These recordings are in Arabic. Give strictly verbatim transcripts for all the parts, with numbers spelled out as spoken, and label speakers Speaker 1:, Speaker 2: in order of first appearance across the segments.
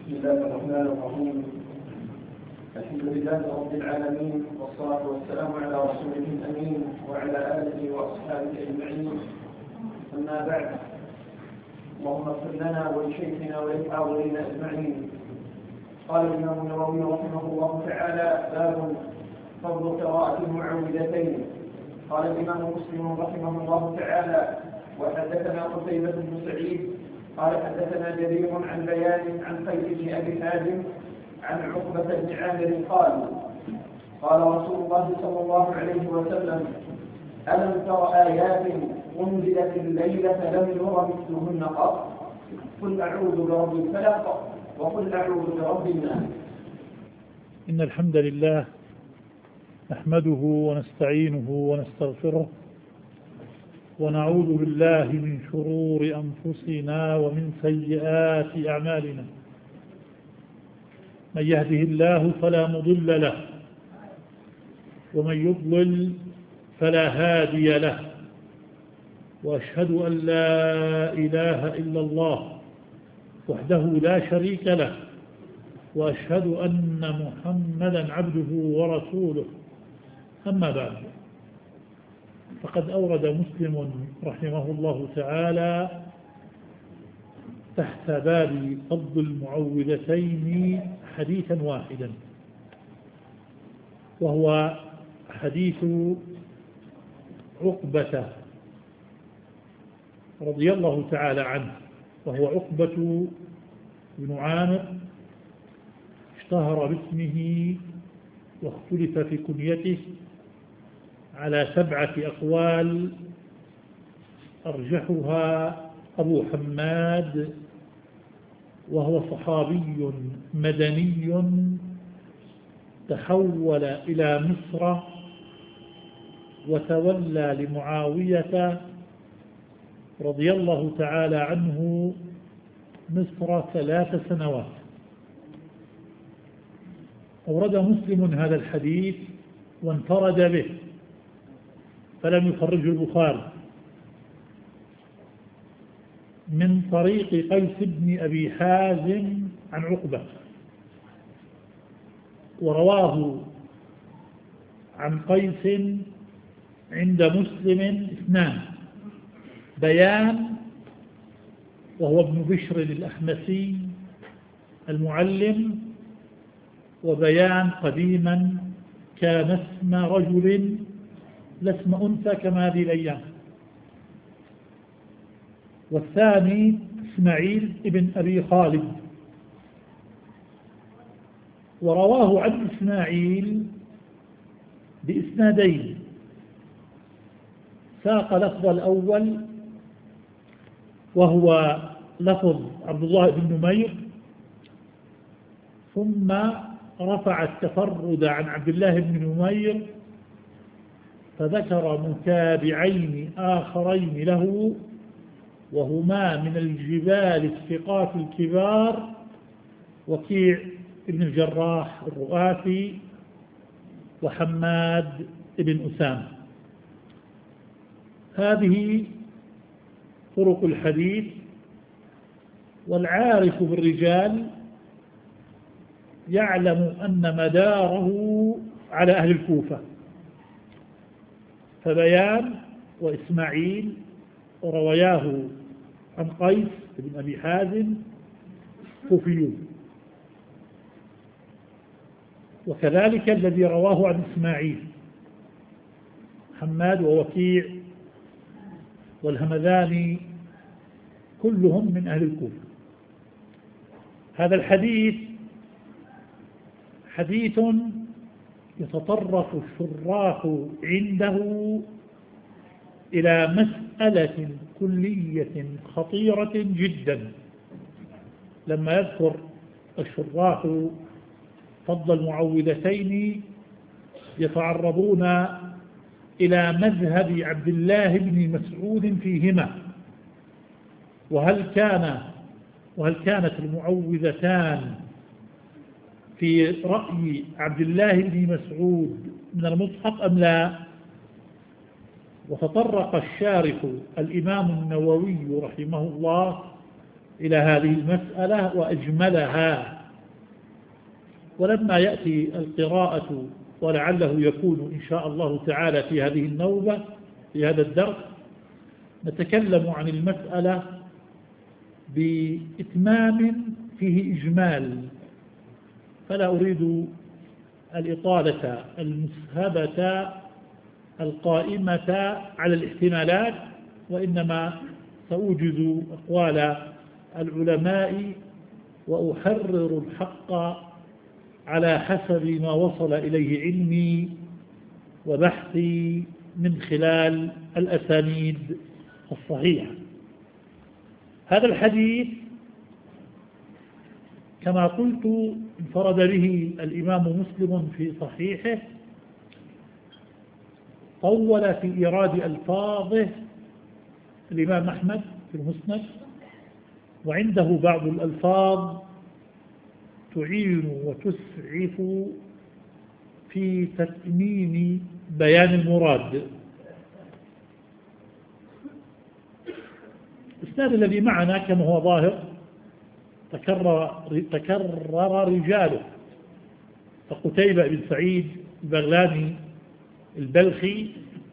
Speaker 1: بسم الله الرحمن الرحيم. الحمد لله رب العالمين، والصلاة والسلام على رسوله الأمين وعلى آله وأصحابه أجمعين. أما بعد، اللهم اغفر لنا ولشيخنا وللحاضرين أجمعين. قال الإمام النووي رحمه الله تعالى: باب فضل قراءة المعوذتين. قال الإمام مسلم رحمه الله تعالى: وحدثنا قتيبة بن سعيد قال حدثنا جرير عن بيان عن قيس بن أبي حازم عن عقبة بن عامر قال: قال رسول الله صلى الله عليه وسلم: ألم تر آيات أنزلت الليلة لم ير مثلهن قط؟ قل أعوذ برب الفلق وقل أعوذ برب الناس.
Speaker 2: إن الحمد لله نحمده ونستعينه ونستغفره ونعوذ بالله من شرور أنفسنا ومن سيئات أعمالنا. من يهده الله فلا مضل له ومن يضلل فلا هادي له، وأشهد أن لا إله إلا الله وحده لا شريك له، وأشهد أن محمدا عبده ورسوله. أما بعد، فقد أورد مسلم رحمه الله تعالى تحت باب فضل المعوذتين حديثا واحدا، وهو حديث عقبة رضي الله تعالى عنه، وهو عقبة بن عامر، اشتهر باسمه واختلف في كنيته على سبعة أقوال، أرجحها أبو حماد، وهو صحابي مدني تحول إلى مصر وتولى لمعاوية رضي الله تعالى عنه مصر ثلاث سنوات. أورد مسلم هذا الحديث وانفرد به، فلم يخرجه البخاري، من طريق قيس بن أبي حازم عن عقبة، ورواه عن قيس عند مسلم اثنان: بيان وهو ابن بشر الأحمسي المعلم، وبيان قديما كان اسم رجل لا اسم أنثى كما هذه الأيام. والثاني إسماعيل ابن أبي خالد، ورواه عن إسماعيل بإسنادين: ساق لفظ الأول وهو لفظ عبد الله بن نمير، ثم رفع التفرد عن عبد الله بن نمير فذكر متابعين آخرين له، وهما من الجبال الثقات الكبار: وكيع بن الجراح الرؤاسي وحماد بن أسامة. هذه طرق الحديث. والعارف بالرجال يعلم أن مداره على أهل الكوفة، فبيان وإسماعيل روياه عن قيس بن أبي حازم كوفيون، وكذلك الذي رواه عن إسماعيل حماد ووكيع والهمذاني كلهم من أهل الكوفة. هذا الحديث حديث يتطرق الشراح عنده إلى مسألة كلية خطيرة جدا. لما يذكر الشراح فضل المعوذتين يتعرضون إلى مذهب عبد الله بن مسعود فيهما، وهل كان وهل كانت المعوذتان في رأي عبد الله بن مسعود من المصحف أم لا. وتطرق الشارح الإمام النووي رحمه الله إلى هذه المسألة وأجملها. ولما يأتي القراءة ولعله يكون إن شاء الله تعالى في هذه النوبة في هذا الدرس نتكلم عن المسألة بإتمام فيه إجمال، فلا أريد الإطالة المسهبة القائمة على الاحتمالات، وإنما سأوجز أقوال العلماء وأحرر الحق على حسب ما وصل إليه علمي وبحثي من خلال الأسانيد الصحيحة. هذا الحديث كما قلت انفرد به الإمام مسلم في صحيحه، طول في إيراد ألفاظه الإمام أحمد في المسند، وعنده بعض الألفاظ تعين وتسعف في تتميم بيان المراد. الإسناد الذي معنا كما هو ظاهر تكرر, تكرر رجاله، فقتيبة بن سعيد البغلاني البلخي،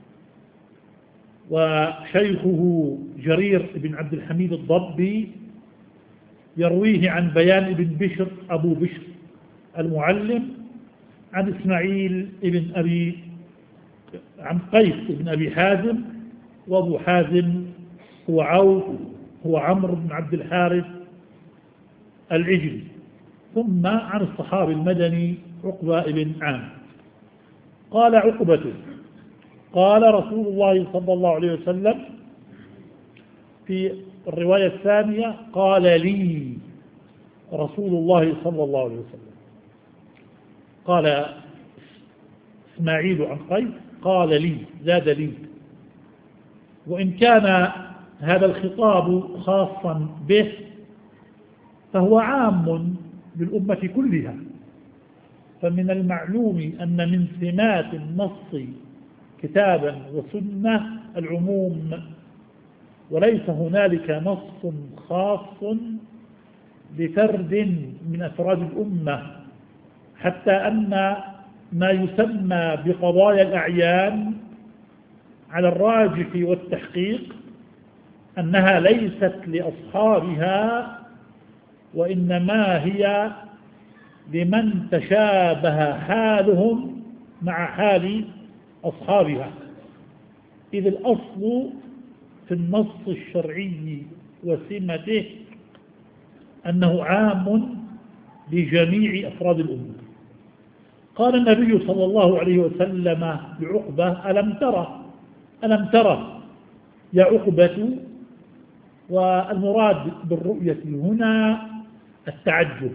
Speaker 2: وشيخه جرير بن عبد الحميد الضبي يرويه عن بيان بن بشر أبو بشر المعلم عن إسماعيل بن أبي عن قيس بن أبي حازم، وأبو حازم هو عوف هو عمرو بن عبد الحارث العجلي، ثم عن الصحابي المدني عقبة بن عامر. قال عقبة قال رسول الله صلى الله عليه وسلم، في الرواية الثانية قال لي رسول الله صلى الله عليه وسلم. قال إسماعيل عن قيس قال لي، زاد لي، وإن كان هذا الخطاب خاصا به فهو عام للأمة كلها، فمن المعلوم أن من سمات النص كتابا وسنة العموم، وليس هنالك نص خاص لفرد من أفراد الأمة، حتى أن ما يسمى بقضايا الأعيان على الراجح والتحقيق أنها ليست لأصحابها، وإنما هي لمن تشابه حالهم مع حال أصحابها، إذ الأصل في النص الشرعي وسمته أنه عام لجميع أفراد الأمة. قال النبي صلى الله عليه وسلم لعقبة ألم ترى ألم ترى يا عقبة، والمراد بالرؤية هنا التعجب،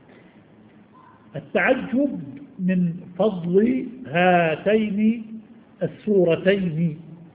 Speaker 2: التعجب من فضل هاتين السورتين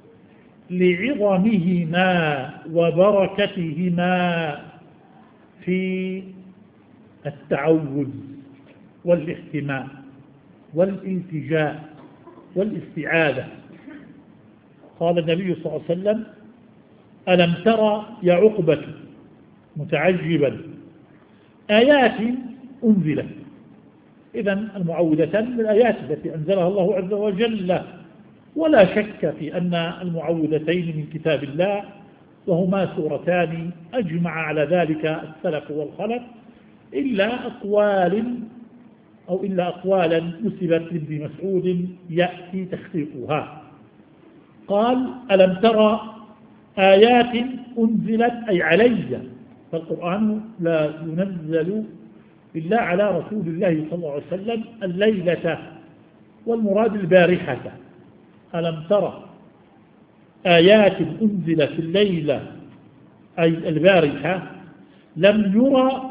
Speaker 2: لعظمهما وبركتهما في التعوذ والاحتماء والالتجاء والاستعاذة. قال النبي صلى الله عليه وسلم ألم ترى يا عقبة متعجبا آيات أنزلت. إذن المعوذتان من الآيات التي أنزلها الله عز وجل، ولا شك في أن المعوذتين من كتاب الله، وهما سورتان أجمع على ذلك السلف والخلف، إلا أقوال أو إلا أقوالا نسبت لابن مسعود يأتي تحقيقها. قال ألم ترى آيات أنزلت أي علي، فالقرآن لا ينزل إلا على رسول الله صلى الله عليه وسلم الليلة، والمراد البارحة. ألم ترى آيات أنزلت الليلة أي البارحة لم يرى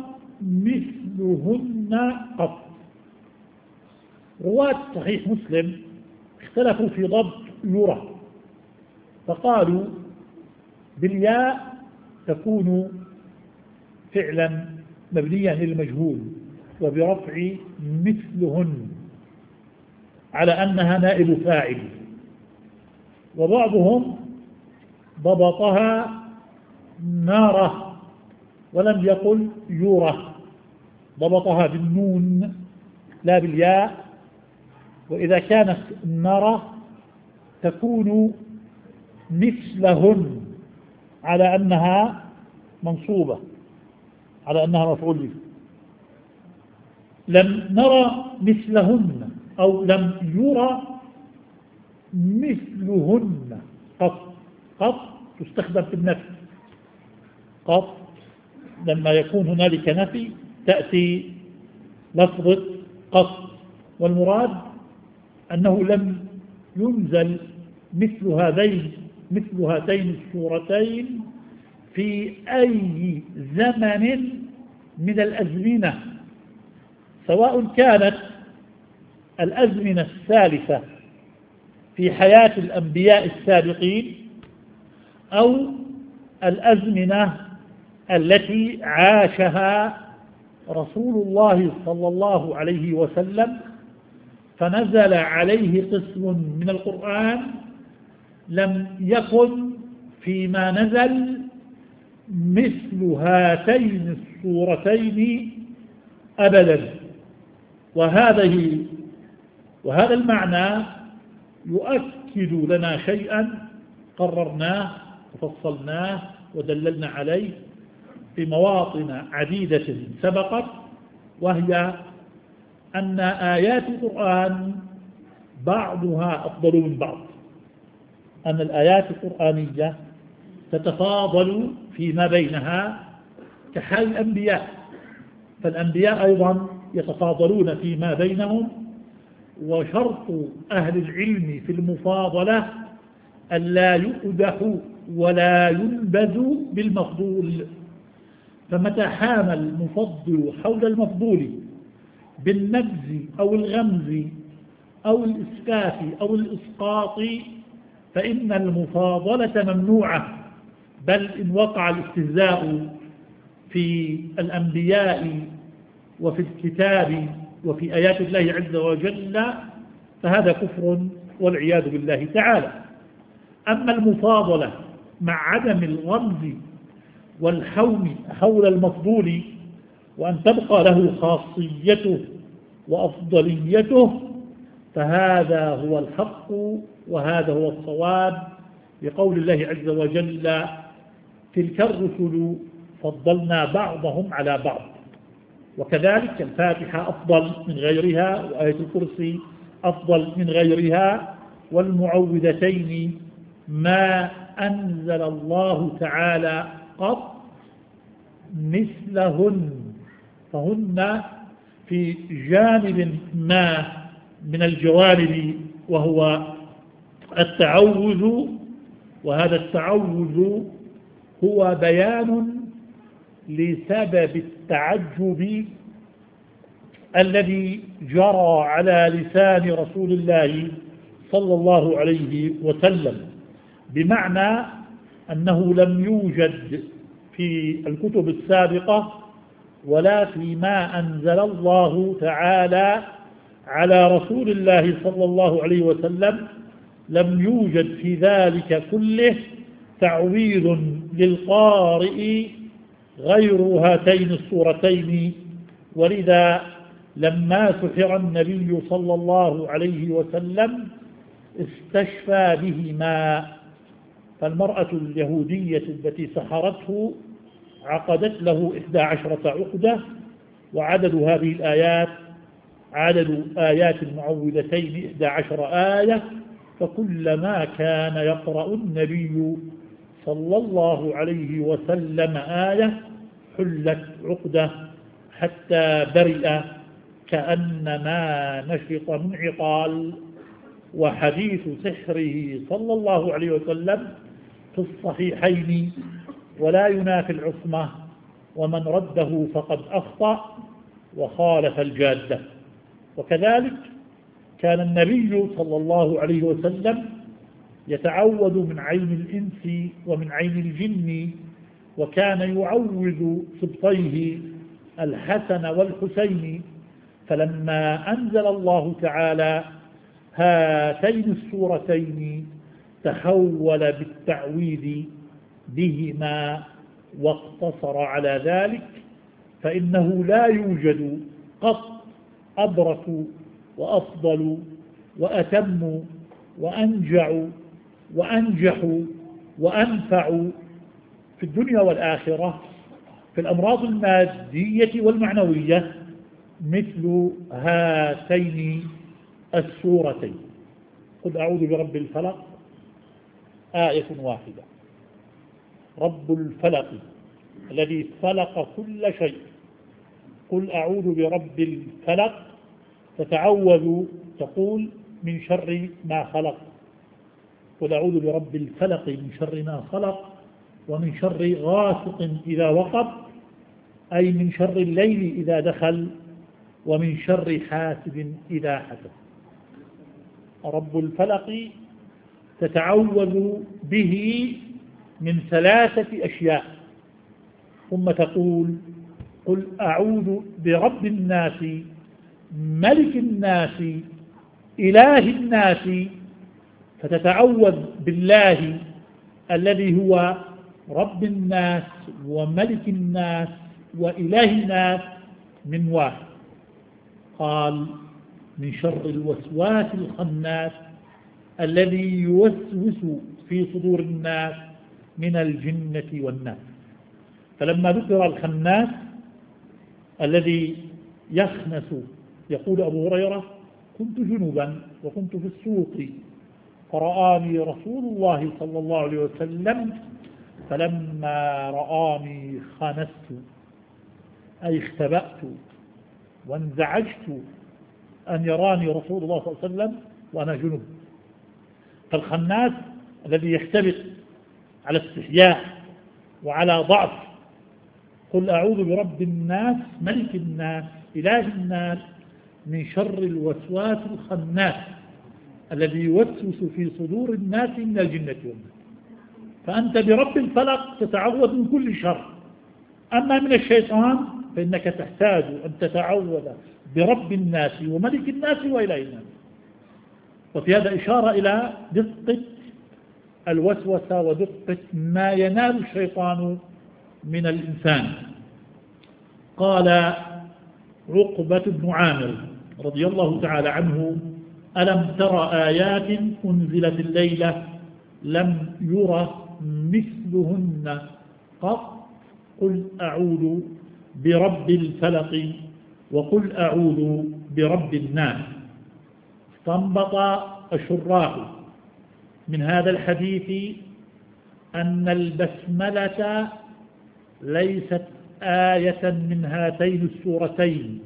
Speaker 2: مثلهن قط. رواة صحيح مسلم اختلفوا في ضبط يرى، فقالوا بالياء تكون فعلا مبنيا للمجهول، وبرفع مثلهن على أنها نائب فاعل، وبعضهم ضبطها ناره ولم يقل يرى، ضبطها بالنون لا بالياء. وإذا كانت نرى تكون مثلهن على أنها منصوبة، على أنها مفعول به. لم نرى مثلهن أو لم يرى مثلهن قط. قط تستخدم في النفي، قط لما يكون هنالك نفي تأتي لفظة قط، والمراد أنه لم ينزل مثل هذين مثل هاتين السورتين في أي زمن من الأزمنة، سواء كانت الأزمنة الثالثة في حياة الأنبياء السابقين أو الأزمنة التي عاشها رسول الله صلى الله عليه وسلم، فنزل عليه قسم من القرآن لم يكن فيما نزل مثل هاتين السورتين أبدا. وهذه وهذا المعنى يؤكد لنا شيئا قررناه وفصلناه ودللنا عليه في مواطن عديدة سبقت، وهي أن آيات القرآن بعضها أفضل من بعض، أن الآيات القرآنية تتفاضل فيما بينها كحال الأنبياء، فالأنبياء أيضا يتفاضلون فيما بينهم. وشرط أهل العلم في المفاضلة ألا يؤدح ولا ينبذ بالمفضول، فمتى حام المفضل حول المفضول بالنبذ أو الغمز أو الإسكاف أو الإسقاط فإن المفاضلة ممنوعة، بل إن وقع الاستهزاء في الأنبياء وفي الكتاب وفي آيات الله عز وجل فهذا كفر والعياذ بالله تعالى. أما المفاضلة مع عدم الغمز والحوم حول المفضول وأن تبقى له خاصيته وأفضليته فهذا هو الحق وهذا هو الصواب، بقول الله عز وجل: تلك الرسل فضلنا بعضهم على بعض. وكذلك الفاتحة أفضل من غيرها، وآية الكرسي أفضل من غيرها، والمعوذتين ما أنزل الله تعالى قط مثلهن، فهن في جانب ما من الجوانب وهو التعوذ، وهذا التعوذ هو بيان لسبب التعجب الذي جرى على لسان رسول الله صلى الله عليه وسلم، بمعنى أنه لم يوجد في الكتب السابقة ولا فيما أنزل الله تعالى على رسول الله صلى الله عليه وسلم، لم يوجد في ذلك كله تعويض للقارئ غير هاتين السورتين. ولذا لما سحر النبي صلى الله عليه وسلم استشفى بهما، فالمرأة اليهودية التي سحرته عقدت له إحدى عشرة عقدة، وعدد هذه الآيات عدد آيات المعوذتين إحدى عشر آية، فكلما كان يقرأ النبي صلى الله عليه وسلم آية حلت عقدة حتى برئ كأنما نشط من عقال. وحديث سحره صلى الله عليه وسلم في الصحيحين ولا ينافي العصمة، ومن رده فقد أخطأ وخالف الجادة. وكذلك كان النبي صلى الله عليه وسلم يتعوذ من عين الإنس ومن عين الجن، وكان يعوذ سبطيه الحسن والحسين، فلما أنزل الله تعالى هاتين السورتين تحول بالتعويذ بهما واقتصر على ذلك، فإنه لا يوجد قط أبرك وأفضل وأتم وأنجع وأنجح وأنفع في الدنيا والآخرة في الأمراض المادية والمعنوية مثل هاتين السورتين. قل أعوذ برب الفلق آية واحدة، رب الفلق الذي فلق كل شيء. قل أعوذ برب الفلق تتعوذ تقول من شر ما خلق. قل أعوذ برب الفلق من شر ما خلق، ومن شر غاسق إذا وقب، أي من شر الليل إذا دخل، ومن شر حاسد إذا حسد. رب الفلق تتعوذ به من ثلاثة أشياء، ثم تقول قل أعوذ برب الناس ملك الناس إله الناس، فتتعوذ بالله الذي هو رب الناس وملك الناس وإله الناس من واحد. قال من شر الوسواس الخناس الذي يوسوس في صدور الناس من الجنة والناس. فلما ذكر الخناس الذي يخنس، يقول أبو هريرة كنت جنبا وكنت في السوق فرآني رسول الله صلى الله عليه وسلم، فلما رآني خنست، أي اختبأت وانزعجت أن يراني رسول الله صلى الله عليه وسلم وأنا جنب. فالخناس الذي يختبئ على استحياء وعلى ضعف. قل أعوذ برب الناس ملك الناس إله الناس من شر الوسواس الخناس الذي يوسوس في صدور الناس من الجنة والناس. فأنت برب الفلق تتعوذ من كل شر. أما من الشيطان فإنك تحتاج أن تتعوذ برب الناس وملك الناس وإله الناس. وفي هذا إشارة إلى دقة الوسوسة ودقة ما ينال الشيطان من الإنسان. قال عقبة بن عامر رضي الله تعالى عنه ألم تر آيات أنزلت الليلة لم يرى مثلهن قط قل أعوذ برب الفلق وقل أعوذ برب الناس. استنبط الشراح من هذا الحديث أن البسملة ليست آية من هاتين السورتين،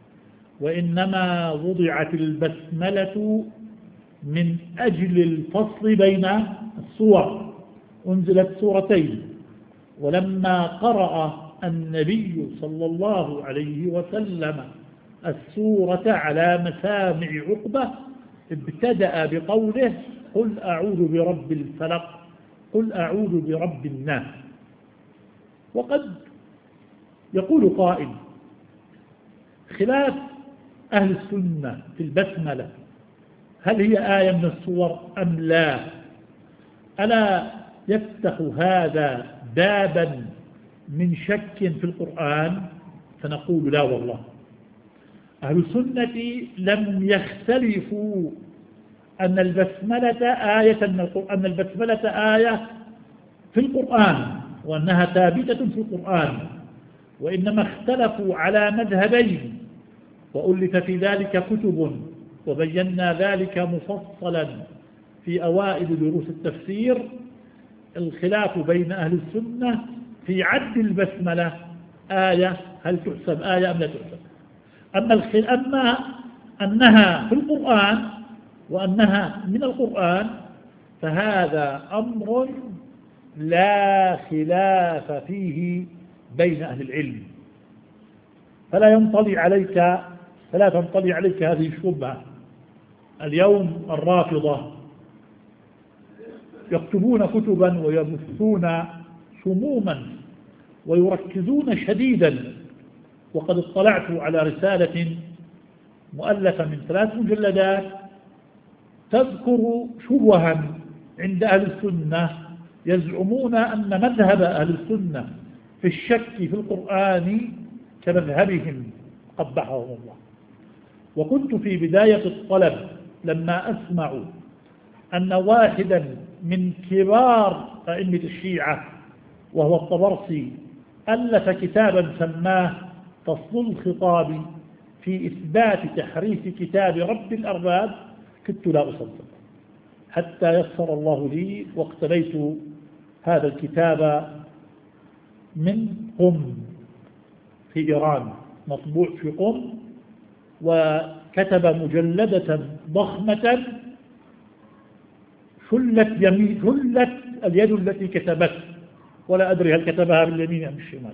Speaker 2: وإنما وضعت البسملة من أجل الفصل بين السور. أنزلت سورتين، ولما قرأ النبي صلى الله عليه وسلم السورة على مسامع عقبة ابتدأ بقوله قل أعوذ برب الفلق قل أعوذ برب الناس. وقد يقول قائل خلاف أهل السنة في البسملة، هل هي آية من السور أم لا؟ ألا يفتح هذا بابا من شك في القرآن؟ فنقول لا والله، أهل السنة لم يختلفوا أن البسملة آية من القرآن، أن البسملة آية في القرآن وأنها ثابتة في القرآن، وإنما اختلفوا على مذهبين، وألف في ذلك كتب وبينا ذلك مفصلا في أوائل دروس التفسير. الخلاف بين أهل السنة في عد البسملة آية، هل تحسب آية أم لا تحسب؟ أما, أما أنها في القرآن وأنها من القرآن فهذا أمر لا خلاف فيه بين أهل العلم، فلا ينطلي عليك فلا تنطلي عليك هذه الشبهة. اليوم الرافضة يكتبون كتبا ويبثون سموما ويركزون شديدا، وقد اطلعت على رسالة مؤلفة من ثلاث مجلدات تذكر شبها عند أهل السنة، يزعمون أن مذهب أهل السنة في الشك في القرآن كمذهبهم قبحهم الله. وكنت في بداية الطلب لما أسمع أن واحدا من كبار أئمة الشيعة وهو الطبرسي ألف كتابا سماه فصل الخطاب في إثبات تحريف كتاب رب الأرباب، كنت لا أصدق حتى يسر الله لي واقتنيت هذا الكتاب من قم في إيران، مطبوع في قم، وكتب مجلدة ضخمة شلت, يمين شلت اليد التي كتبت، ولا أدري هل كتبها باليمين أم بالشمال.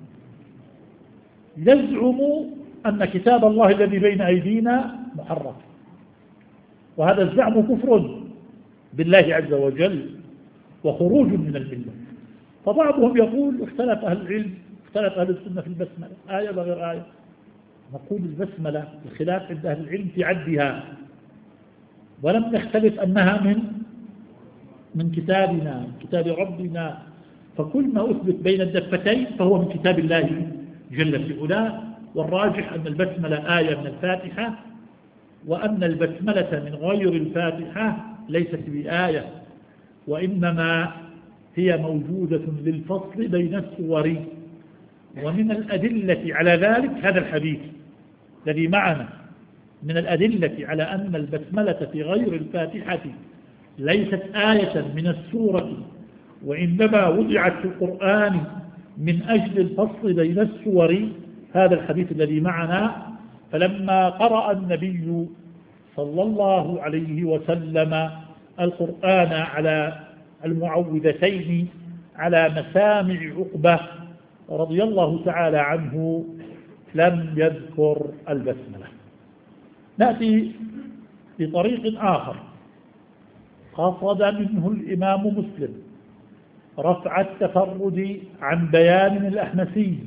Speaker 2: يزعم أن كتاب الله الذي بين أيدينا محرف، وهذا الزعم كفر بالله عز وجل وخروج من الملة. فبعضهم يقول اختلف أهل العلم، اختلف أهل السنة في البسملة آية وغير آية. نقول البسملة الخلاف عند أهل العلم في عدها، ولم نختلف أنها من من كتابنا كتاب ربنا، فكل ما أثبت بين الدفتين فهو من كتاب الله جل في علاه. والراجح أن البسملة آية من الفاتحة، وأن البسملة من غير الفاتحة ليست بآية، وإنما هي موجودة للفصل بين السور. ومن الأدلة على ذلك هذا الحديث الذي معنا، من الأدلة على أن البسملة في غير الفاتحة ليست آية من السورة، وإنما وضعت في القرآن من أجل الفصل بين السور، هذا الحديث الذي معنا. فلما قرأ النبي صلى الله عليه وسلم القرآن على المعوذتين على مسامع عقبة رضي الله تعالى عنه لم يذكر البسملة. نأتي بطريق آخر قصد منه الإمام مسلم رفع التفرد عن بيان الأحمسي،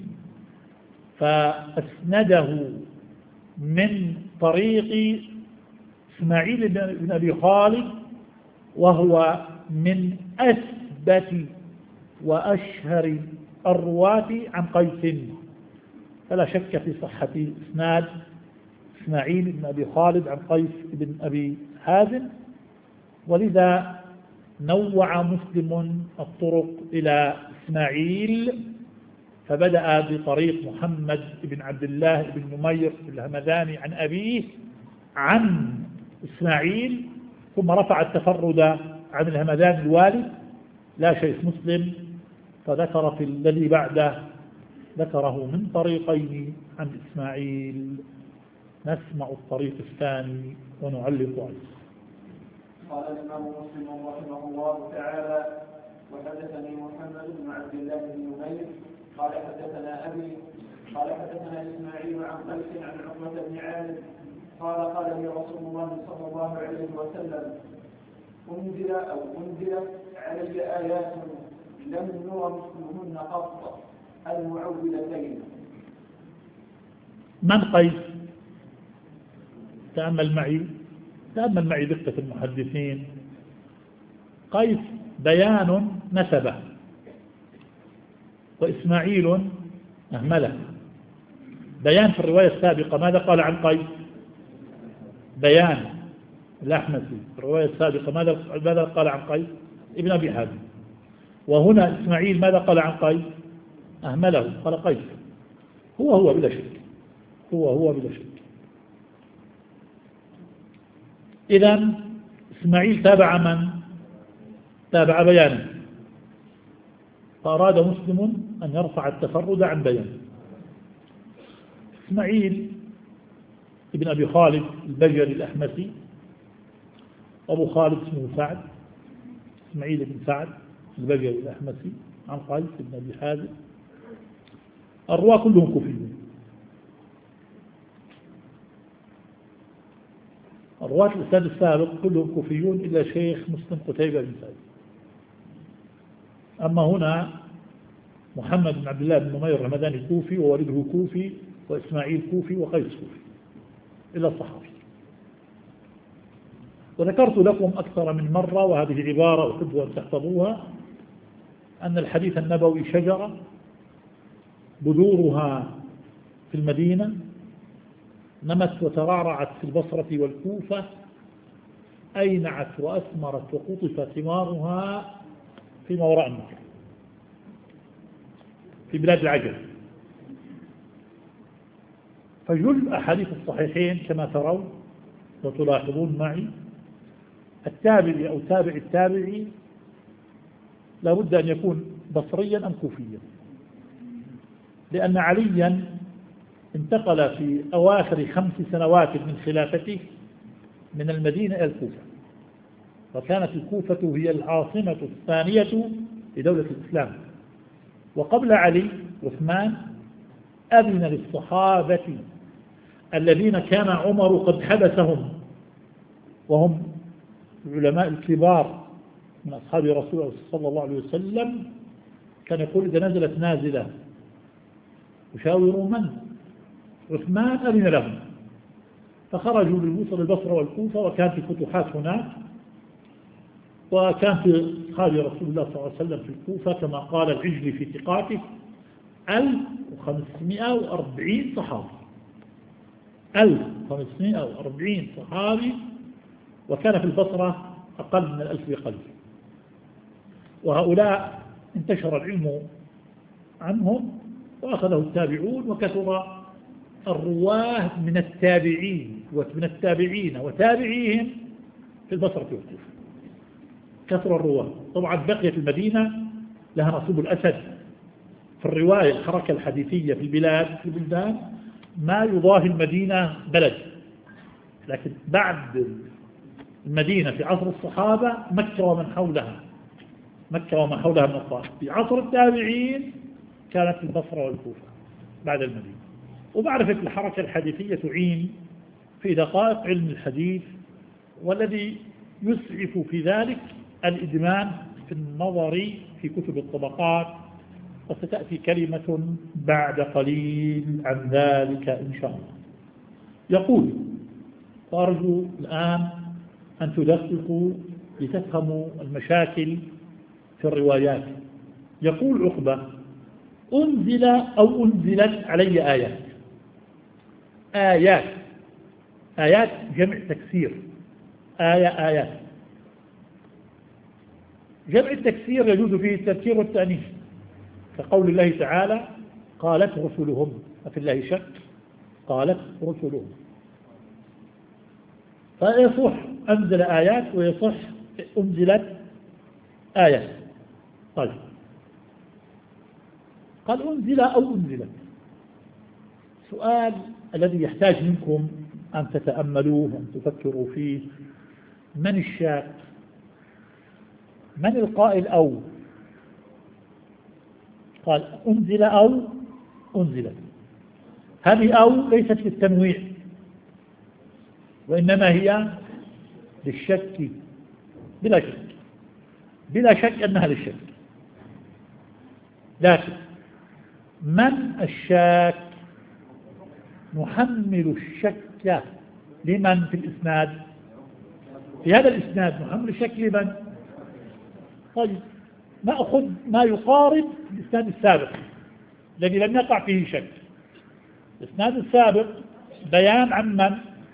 Speaker 2: فأسنده من طريق إسماعيل بن أبي خالد، وهو من أثبت وأشهر الرواة عن قيس، فلا شك في صحة إسناد إسماعيل بن أبي خالد عن قيس بن أبي حازم. ولذا نوع مسلم الطرق إلى إسماعيل، فبدأ بطريق محمد بن عبد الله بن نمير الهمداني عن أبيه عن إسماعيل، ثم رفع التفرد عن الهمداني الوالد لا شيخ مسلم، فذكر في الذي بعده ذكره من طريقين عن إسماعيل. نسمع الطريق الثاني ونعلق عليه.
Speaker 1: قال الإمام مسلم رحمه الله تعالى: وحدثني محمد بن عبد الله بن نمير قال حدثنا أبي قال حدثنا إسماعيل عن قيس عن عقبة بن عامر قال قال لي رسول الله صلى الله عليه وسلم: أنزل أو أنزلت علي آيات لم نر مثلهن قط، المعوذتين.
Speaker 2: من قيس؟ تأمل معي تأمل معي دقة المحدثين. قيس بيان نسبه، وإسماعيل أهمله. بيان في الرواية السابقة ماذا قال عن قيس؟ بيان الأحمسي في الرواية السابقة ماذا قال عن قيس؟ ابن أبي حازم. وهنا إسماعيل ماذا قال عن قيس؟ أهمله، قال قيس. هو هو بلا شك هو هو بلا شك. إذن إسماعيل تابع من؟ تابع بيانا، فأراد مسلم أن يرفع التفرد عن بيان. إسماعيل ابن أبي خالد البجلي الأحمسي، أبو خالد اسمه سعد، إسماعيل بن سعد البجلي الأحمسي عن قيس بن أبي حازم. الرواة كلهم كوفيون، الرواة الأستاذ السابق كلهم كوفيون إلا شيخ مسلم قتيبة بن سعيد. أما هنا محمد بن عبد الله بن نمير الهمداني كوفي ووالده كوفي، وإسماعيل كوفي، وقيس كوفي، إلا الصحابي. وذكرت لكم أكثر من مرة، وهذه عبارة أحب أن تحفظوها، أن الحديث النبوي شجرة بذورها في المدينة، نمت وترعرعت في البصرة والكوفة، أينعت وأثمرت وقطف ثمارها فيما وراء النهر في بلاد العجم. فجل أحاديث الصحيحين كما ترون وتلاحظون معي، التابعي أو تابع التابعي لا بد أن يكون بصريا أم كوفيا، لأن عليا انتقل في أواخر خمس سنوات من خلافته من المدينة إلى الكوفة، وكانت الكوفة هي العاصمة الثانية لدولة الإسلام. وقبل علي عثمان أذن للصحابة الذين كان عمر قد حبسهم، وهم العلماء الكبار من أصحاب رسول الله صلى الله عليه وسلم، كان يقول إذا نزلت نازلة يشاوروا من؟ عثمان أذن لهم، فخرجوا للوصول البصرة والكوفة، وكانت الفتوحات هناك، وكان في أصحاب رسول الله صلى الله عليه وسلم في الكوفة كما قال العجلي في ثقاته ألف وخمسمائة وأربعين صحابي، ألف وخمسمائة وأربعين صحابي، وكان في البصرة أقل من الألف بقليل. وهؤلاء انتشر العلم عنهم وأخذه التابعون، وكثر الرواه من التابعين ومن التابعين وتابعيهم في البصرة والكوفة، كثر الرواه. طبعا بقيت المدينة لها نصيب الأسد في الرواية، الحركة الحديثية في البلاد في البلدان ما يضاهي المدينة بلد. لكن بعد المدينة في عصر الصحابة مكة ومن حولها، مكة ومن حولها من الطائف. في عصر التابعين كانت البصرة والكوفة بعد المدينة. ومعرفة الحركة الحديثية تعين في دقائق علم الحديث، والذي يسعف في ذلك الإدمان في النظر في كتب الطبقات، وستأتي كلمة بعد قليل عن ذلك إن شاء الله. يقول: وأرجو الآن أن تدققوا لتفهموا المشاكل في الروايات. يقول عقبة: أنزل أو أنزلت علي آيات. آيات آيات جمع تكسير، آية آيات. جمع التكسير يجوز فيه التذكير والتأنيث، كقول الله تعالى: قالت رسلهم. أفي الله شك؟ قالت رسلهم. فيصح أنزل آيات ويصح أنزلت آيات. طيب، قال أنزل أو أنزلت. سؤال الذي يحتاج منكم أن تتأملوه وأن تفكروا فيه: من الشاك؟ من القائل أو؟ قال أنزل أو أنزلت. هذه أو ليست للتنويع، وإنما هي للشك، بلا شك، بلا شك أنها للشك. لكن من الشاك؟ نحمل الشك لمن في الإسناد؟ في هذا الإسناد نحمل الشك لمن؟ طيب، نأخذ ما يقارب الإسناد السابق الذي لم يقع فيه شك. الإسناد السابق بيان عن من؟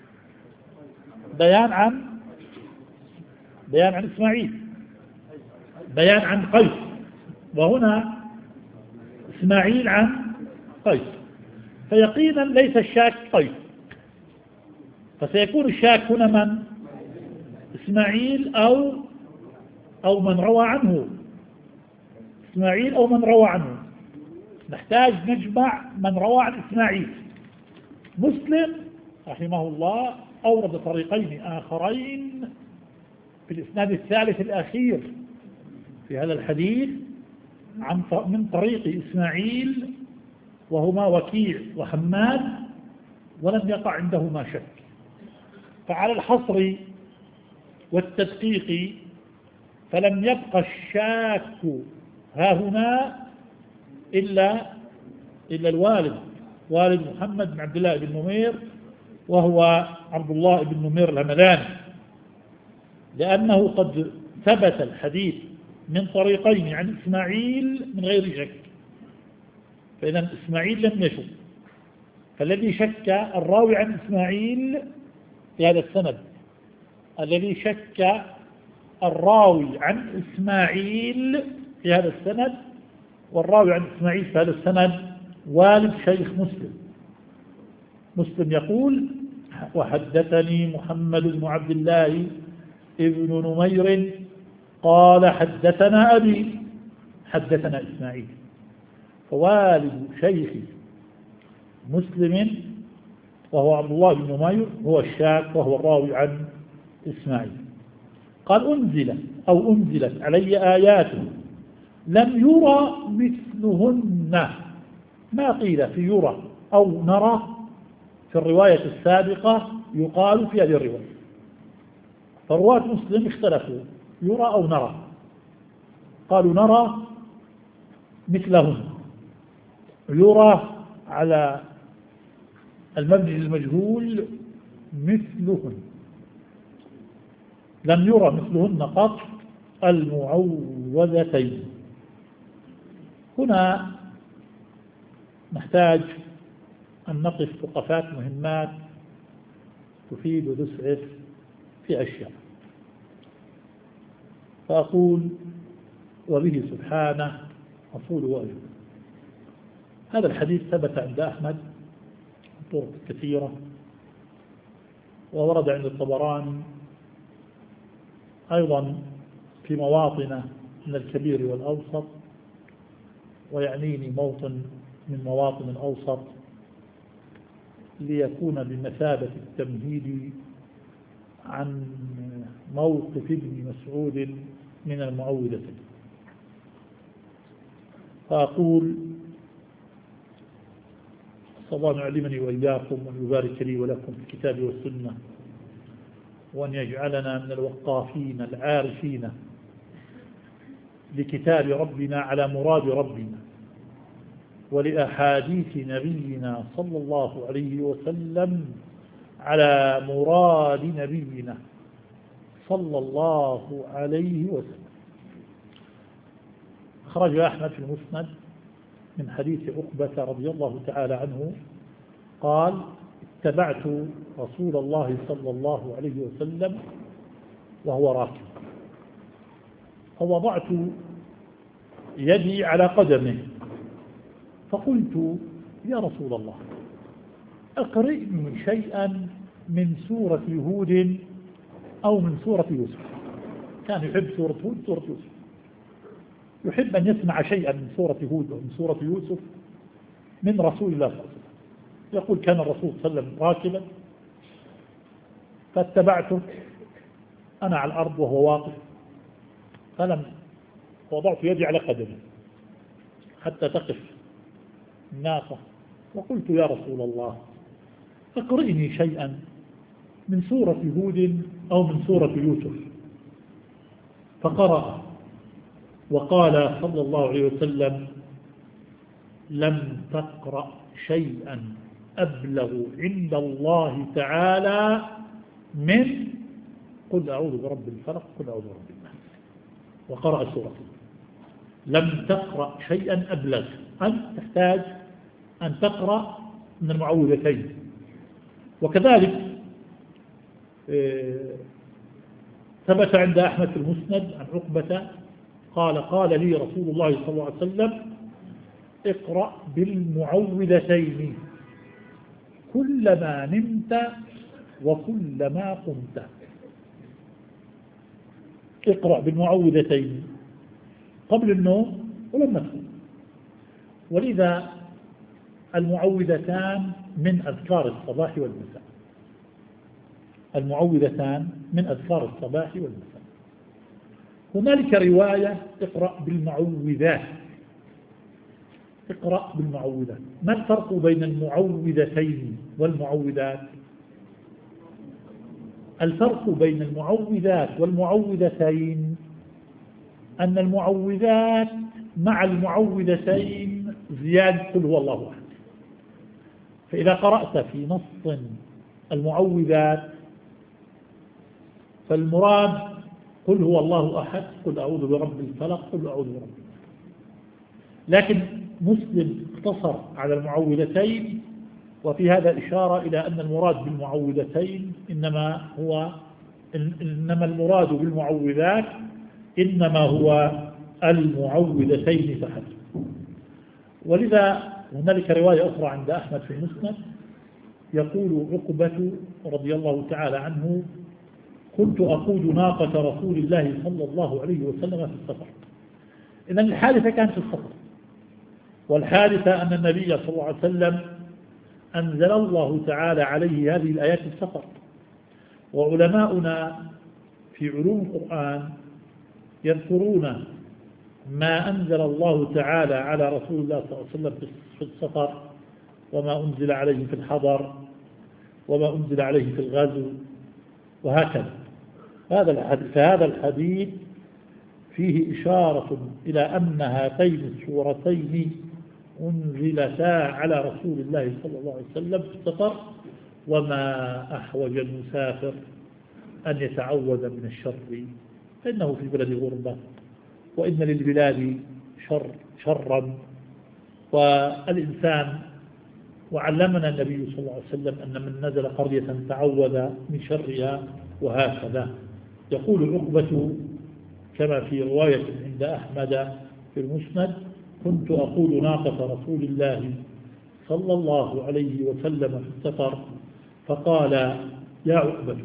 Speaker 2: بيان عن بيان عن إسماعيل، بيان عن قيس، وهنا إسماعيل عن قيس، فيقينا ليس الشاك قيس، فسيكون الشاك هنا من؟ إسماعيل أو أو من روى عنه، إسماعيل أو من روى عنه. نحتاج نجمع من روى عن إسماعيل. مسلم رحمه الله أورد طريقين آخرين في الإسناد الثالث الأخير في هذا الحديث عن من طريق إسماعيل، وهما وكيع وحماد، ولم يقع عندهما شك. فعلى الحصر والتدقيق فلم يبقى الشاك ها هنا إلا إلا الوالد، والد محمد بن عبد الله بن نمير، وهو عبد الله بن نمير الهمداني، لأنه قد ثبت الحديث من طريقين عن إسماعيل من غير شك، فإذا إسماعيل لم يشك، فالذي شك الراوي عن إسماعيل في هذا السند، الذي شك الراوي عن إسماعيل في هذا السند، والراوي عن إسماعيل في هذا السند والد شيخ مسلم. مسلم يقول: وحدثني محمد بن عبد الله ابن نمير قال حدثنا أبي حدثنا إسماعيل. فوالد شيخ مسلم وهو عبد الله بن نمير هو الشاك وهو الراوي عن إسماعيل. قال: أنزل أو أنزلت علي آيات لم يرى مثلهن. ما قيل في يرى أو نرى في الرواية السابقة يقال في هذه الرواية، فرواة مسلم اختلفوا يرى أو نرى، قالوا نرى مثلهن، يرى على المبني المجهول مثلهن، لم يرى مثلهن قط المعوذتين. هنا نحتاج أن نقف وقفات مهمات تفيد وتسعف في أشياء. فأقول: وبه سبحانه أصول وأجل. هذا الحديث ثبت عند أحمد بطرق كثيرة، وورد عند الطبراني أيضا في مواطن من الكبير والأوسط، ويعنيني موطن من مواطن الأوسط ليكون بمثابة التمهيد عن موقف ابن مسعود من المعوذتين. فأقول: صلى الله يعلمني وإياكم وأن يبارك لي ولكم في الكتاب والسنة، وأن يجعلنا من الوقافين العارفين لكتاب ربنا على مراد ربنا ولأحاديث نبينا صلى الله عليه وسلم على مراد نبينا صلى الله عليه وسلم. أخرج أحمد في المسند من حديث عقبة رضي الله تعالى عنه قال: اتبعت رسول الله صلى الله عليه وسلم وهو راكب، فوضعت يدي على قدمه فقلت: يا رسول الله أقرئني شيئا من سورة هود أو من سورة يوسف. كان يحب سورة هود سورة يوسف، يحب أن يسمع شيئا من سورة هود أو من سورة يوسف من رسول الله صلى الله عليه وسلم. يقول: كان الرسول صلى الله عليه وسلم راكبا فاتبعته أنا على الأرض وهو واقف، فلم وضعت يدي على قدمه حتى تقف الناقة، وقلت: يا رسول الله اقرئني شيئا من سورة هود أو من سورة يوسف. فقرأ وقال صلى الله عليه وسلم: لم تقرأ شيئا أبلغ عند الله تعالى من قل أعوذ برب الفلق قل أعوذ برب الناس. وقرأ سورة. لم تقرأ شيئا أبلغ. أنت تحتاج أن تقرأ من المعوذتين. وكذلك ثبت عند أحمد في المسند عن عقبة قال: قال لي رسول الله صلى الله عليه وسلم: اقرأ بالمعوذتين كلما نمت وكلما قمت. اقرأ بالمعوذتين قبل النوم ولما تقوم. ولذا المعوذتان من أذكار الصباح والمساء. المعوذتان من أذكار الصباح والمساء. هنالك رواية: اقرأ بالمعوذات. اقرأ بالمعوذات. ما الفرق بين المعوذتين والمعوذات؟ الفرق بين المعوذات والمعوذتين أن المعوذات مع المعوذتين زيادة قل هو الله أحد. فإذا قرأت في نص المعوذات فالمراد قل هو الله أحد، قل أعوذ برب الفلق، قل أعوذ برب الناس. لكن مسلم اقتصر على المعوذتين، وفي هذا إشارة إلى أن المراد بالمعوذتين إنما هو إنما المراد بالمعوذات إنما هو المعوذتين فقط. ولذا هنالك رواية أخرى عند أحمد في المسند يقول عقبة رضي الله تعالى عنه: كنت أقود ناقة رسول الله صلى الله عليه وسلم في السفر. إذن الحادثة كانت في السفر، والحادثة أن النبي صلى الله عليه وسلم أنزل الله تعالى عليه هذه الآيات في السفر. وعلماؤنا في علوم القرآن يذكرون ما أنزل الله تعالى على رسول الله صلى الله عليه وسلم في السفر، وما أنزل عليه في الحضر، وما أنزل عليه في الغزو، وهكذا. فهذا الحديث فيه إشارة إلى أن هاتين السورتين أنزلتا على رسول الله صلى الله عليه وسلم في السفر، وما أحوج المسافر أن يتعوذ من الشر فإنه في بلد غربة، وإن للبلاد شر شرا. والإنسان وعلمنا النبي صلى الله عليه وسلم أن من نزل قرية تعوذ من شرها، وهكذا. يقول عقبة كما في رواية عند أحمد في المسند: كنت أقول ناقة رسول الله صلى الله عليه وسلم في السفر، فقال: يا عقبة،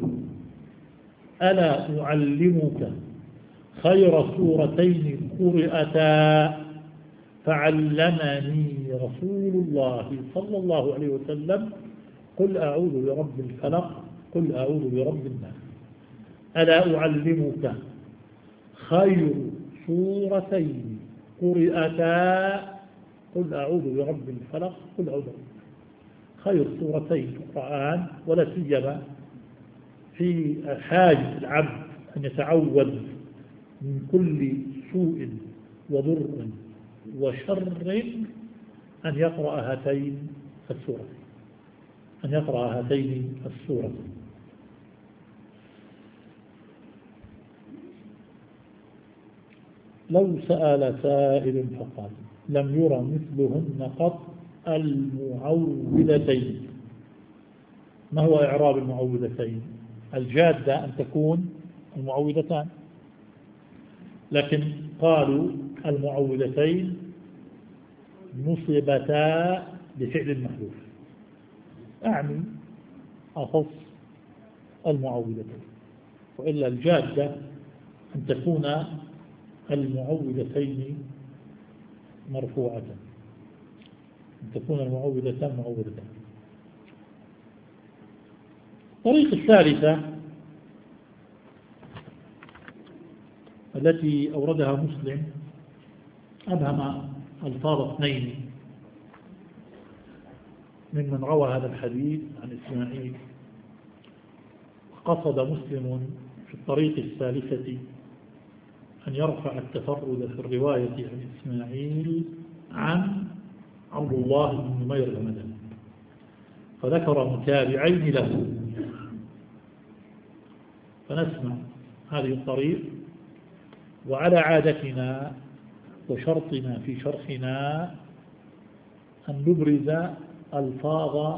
Speaker 2: ألا أعلمك خير سورتين قرأتا؟ فعلمني رسول الله صلى الله عليه وسلم: قل أعوذ برب الفلق، قل أعوذ برب الناس. ألا أعلمك خير سورتين قرأتا؟ قل أعوذ برب الفلق، قل أعوذ برب الناس. خير سورتين في القرآن، ولا سيما في حاجة العبد أن يتعوذ من كل سوء وضر وشر أن يقرأ هاتين السورتين أن يقرأ هاتين السورتين. لو سأل سائل فقال: لم يرى مثلهن قط المعوذتين. ما هو إعراب المعوذتين؟ الجادة أن تكون المعوذتان، لكن قالوا المعوذتين نصبتا بفعل محذوف، أعني أخص المعوذتين، وإلا الجادة أن تكون المعوذتين مرفوعة، أن تكون المعوذتان معوذتان. الطريقة الثالثة التي أوردها مسلم أبهم ألفاظ اثنين ممن روى هذا الحديث عن إسماعيل. قصد مسلم في الطريق الثالثة أن يرفع التفرد في الرواية عن إسماعيل عن عبد الله بن نمير المدني، فذكر متابعين له. فنسمع هذه الطريق، وعلى عادتنا وشرطنا في شرحنا أن نبرز ألفاظ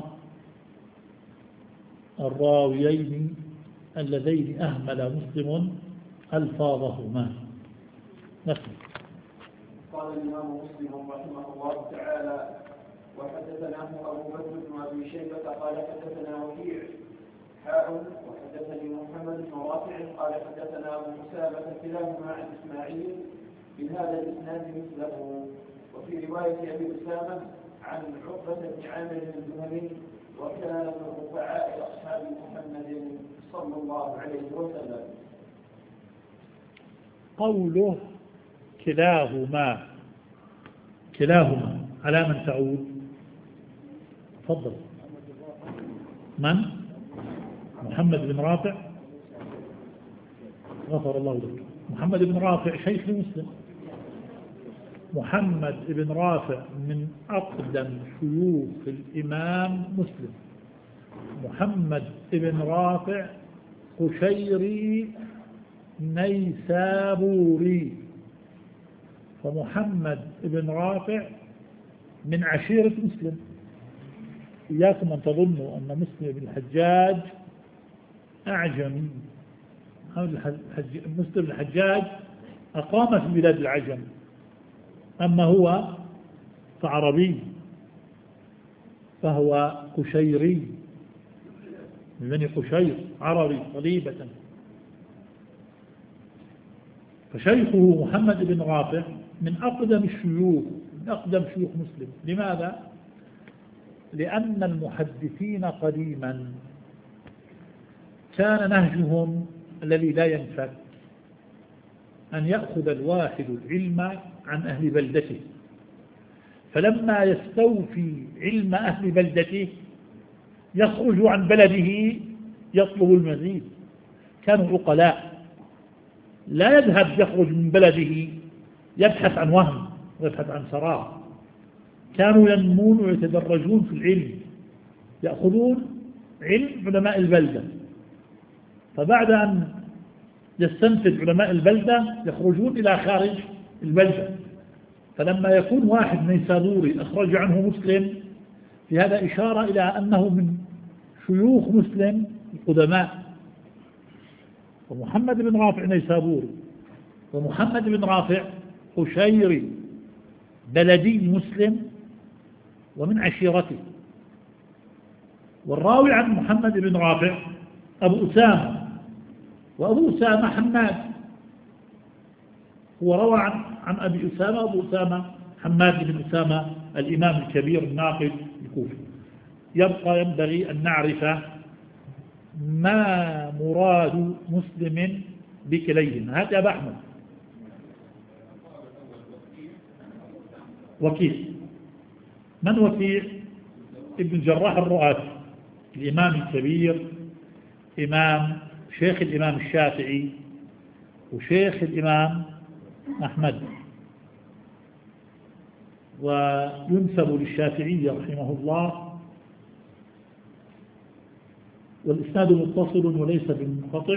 Speaker 2: الراويين اللذين أهمل مسلم ألفاظهما. نسمع.
Speaker 1: قال الإمام مسلم رحمه الله تعالى: وحدثناه أبو بكر بن أبي شيبة قال حدثنا وكيع حاء وحدثني محمد بن رافع قال حدثنا أبو مسامة كلاهما عن إسماعيل بهذا الإسناد مثله. وفي رواية أبي أسامة عن عقبة بن عامر الجهني وكان من رفعاء أصحاب محمد صلى الله عليه وسلم.
Speaker 2: قوله كلاهما كلاهما على من تعود؟ تفضل. من؟ محمد بن رافع، غفر الله لك. محمد بن رافع شيخ مسلم. محمد بن رافع من أقدم شيوخ الإمام مسلم. محمد بن رافع قشيري نيسابوري. فمحمد بن رافع من عشيرة مسلم. إياكم أن تظنوا أن مسلم بن الحجاج أعجمي. مسلم بن الحجاج أقام في بلاد العجم، أما هو فعربي، فهو قشيري من بني قشير، عربي صليبة. فشيخه محمد بن رافع من أقدم الشيوخ، من أقدم شيوخ مسلم. لماذا؟ لأن المحدثين قديما كان نهجهم الذي لا ينفك أن يأخذ الواحد العلم عن أهل بلدته، فلما يستوفي علم أهل بلدته يخرج عن بلده يطلب المزيد. كانوا عقلاء، لا يذهب يخرج من بلده يبحث عن وهم ويبحث عن سراغ. كانوا ينمون ويتدرجون في العلم، يأخذون علم علماء البلدة، فبعد أن يستنفذ علماء البلدة يخرجون إلى خارج البلدة. فلما يكون واحد نيسابوري أخرج عنه مسلم، في هذا إشارة إلى أنه من شيوخ مسلم القدماء. ومحمد بن رافع نيسابوري، ومحمد بن رافع قشيري بلدي مسلم ومن عشيرته. والراوي عن محمد بن رافع أبو أسامة، وأبو أسامة حماد، هو روى عن, عن أبي أسامة. أبو أسامة حماد بن أسامة الإمام الكبير الناقد الكوفي. يبقى ينبغي أن نعرف ما مراد مسلم بكليهما. هذا أبا أحمد. وكيع. من وكيع؟ ابن الجراح الرؤاسي، الإمام الكبير، إمام شيخ الإمام الشافعي وشيخ الإمام أحمد، وينسب للشافعي رحمه الله، والإسناد متصل وليس بالمنقطع،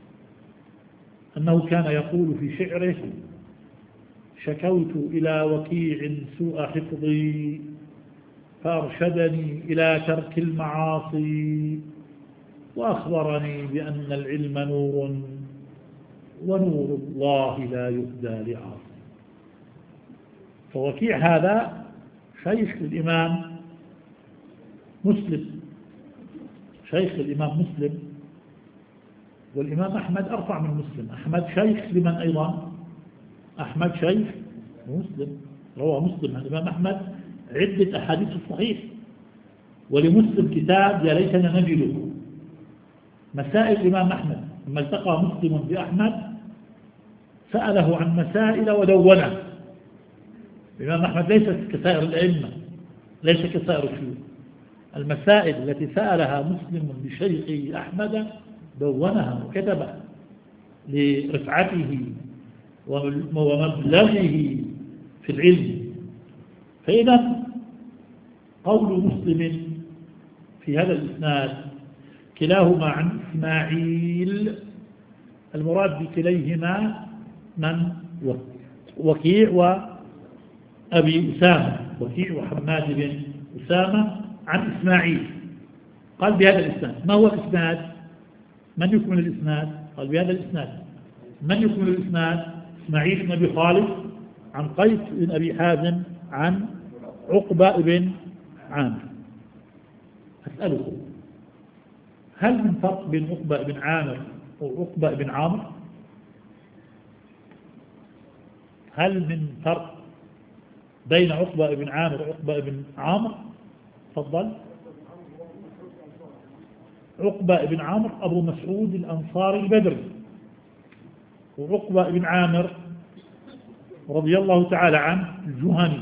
Speaker 2: أنه كان يقول في شعره: شكوت إلى وكيع سوء حفظي فأرشدني إلى ترك المعاصي، وأخبرني بأن العلم نور ونور الله لا يهدى لعاصي. فوكيع هذا شيخ الإمام مسلم، شيخ الإمام مسلم. والإمام أحمد أرفع من مسلم. أحمد شيخ لمن أيضا؟ أحمد شيخ مسلم، روى مسلم عن الإمام أحمد عدة أحاديث الصحيح. ولمسلم كتاب يا ليتنا نجده، مسائل الإمام أحمد. لما التقى مسلم بأحمد سأله عن مسائل ودونه. الإمام أحمد ليس كسائر الأئمة، ليس كسائر الشيوخ. المسائل التي سألها مسلم بشيخه أحمد دونها وكتبها لرفعته ومبلغه في العلم. فإذا قول مسلم في هذا الإسناد كلاهما عن إسماعيل، المراد بكليهما من؟ وكيع وأبي أسامة، وكيع وحماد بن أسامة عن إسماعيل. قال بهذا الإسناد. ما هو الإسناد؟ من يكمل الإسناد؟ قال بهذا الإسناد. من يكمل الإسناد؟ إسماعيل بن أبي خالد عن قيس بن أبي حازم عن عقبة بن عامر. أسألكم، هل من فرق بين عقبة بن عامر وعقبة بن عامر؟ هل من فرق بين عقبة بن عامر وعقبة بن عامر؟ تفضل. عقبة بن عامر أبو مسعود الأنصاري البدري، وعقبة بن عامر رضي الله تعالى عنه الجهني،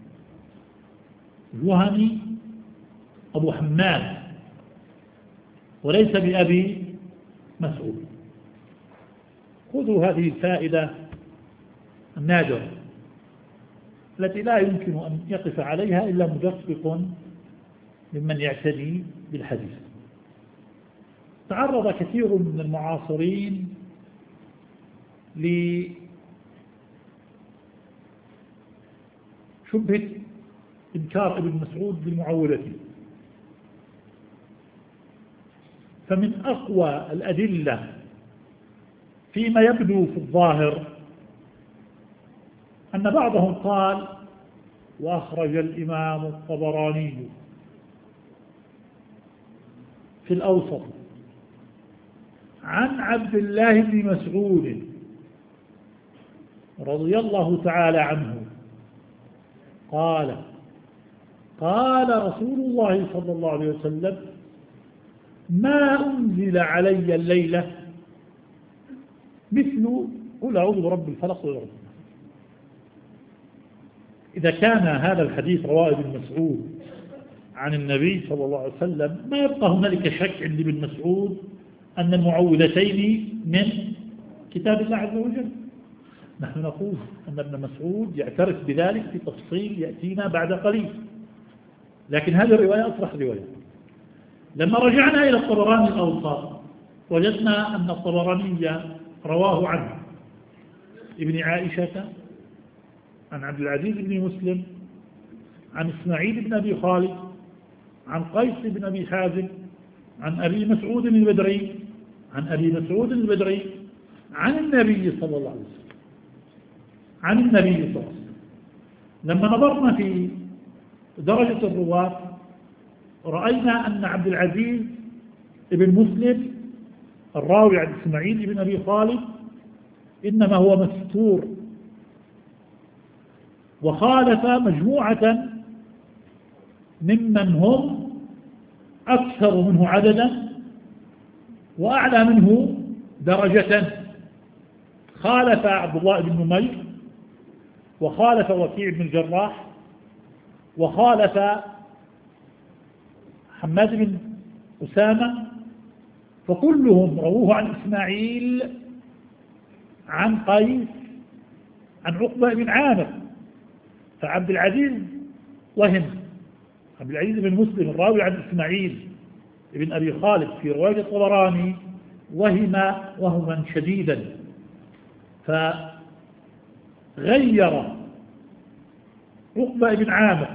Speaker 2: الجهني أبو حماد، وليس بأبي مسعود. خذوا هذه الفائدة النادرة التي لا يمكن أن يقف عليها إلا مدقق ممن يعتني بالحديث. تعرض كثير من المعاصرين لشبهة إنكار ابن مسعود للمعولة. فمن أقوى الأدلة فيما يبدو في الظاهر أن بعضهم قال: وأخرج الإمام الطبراني في الأوسط عن عبد الله بن مسعود رضي الله تعالى عنه قال: قال رسول الله صلى الله عليه وسلم: ما أنزل علي الليلة مثل قل أعوذ برب الفلق والرب. إذا كان هذا الحديث رواه ابن مسعود عن النبي صلى الله عليه وسلم ما يبقى هنالك شك عند ابن مسعود أن المعوذتين من كتاب الله عز وجل. نحن نقول أن ابن مسعود يعترف بذلك في تفصيل يأتينا بعد قليل، لكن هذه الرواية أصرح رواية. لما رجعنا إلى الطبراني الأوسط وجدنا أن الطبراني رواه عنه ابن عائشة عن عبد العزيز بن مسلم عن إسماعيل بن أبي خالد عن قيس بن أبي حازم عن أبي مسعود البدري عن أبي مسعود البدري عن النبي صلى الله عليه وسلم عن النبي صلى الله عليه وسلم. لما نظرنا في درجة الرواة رأينا أن عبد العزيز بن مسلم الراوي عن إسماعيل بن أبي خالد إنما هو مستور، وخالف مجموعة ممن هم أكثر منه عددا وأعلى منه درجة. خالف عبد الله بن نمير، وخالف وكيع بن الجراح، وخالف حماد بن أسامة، فكلهم رووه عن إسماعيل عن قيس عن عقبة بن عامر. فعبد العزيز وهم عبد العزيز بن مسلم الراوي عن إسماعيل بن أبي خالد في رواية الطبراني وهم وهما شديدا، فغير عقبة بن عامر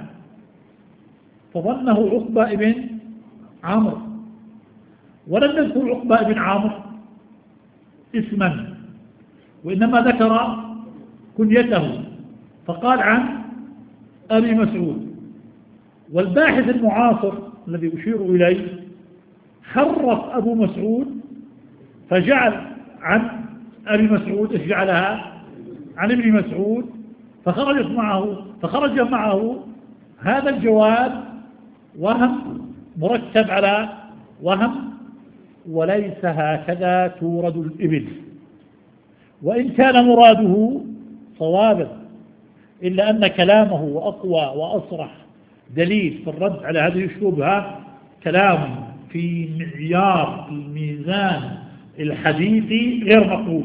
Speaker 2: فظنه عقبة بن عمرو، ولم يذكر عقبة بن عمرو اسما، وإنما ذكر كنيته فقال عن أبي مسعود. والباحث المعاصر الذي أشير إليه حرف أبو مسعود فجعل عن أبي مسعود إيش جعلها عن ابن مسعود، فخرجت معه فخرج معه هذا الجواب وهم مركب على وهم، وليس هكذا تورد الإبل، وإن كان مراده صوابا، إلا أن كلامه وأقوى وأصرح دليل في الرد على هذه الشبهة كلام في معيار الميزان الحديثي غير مقبول.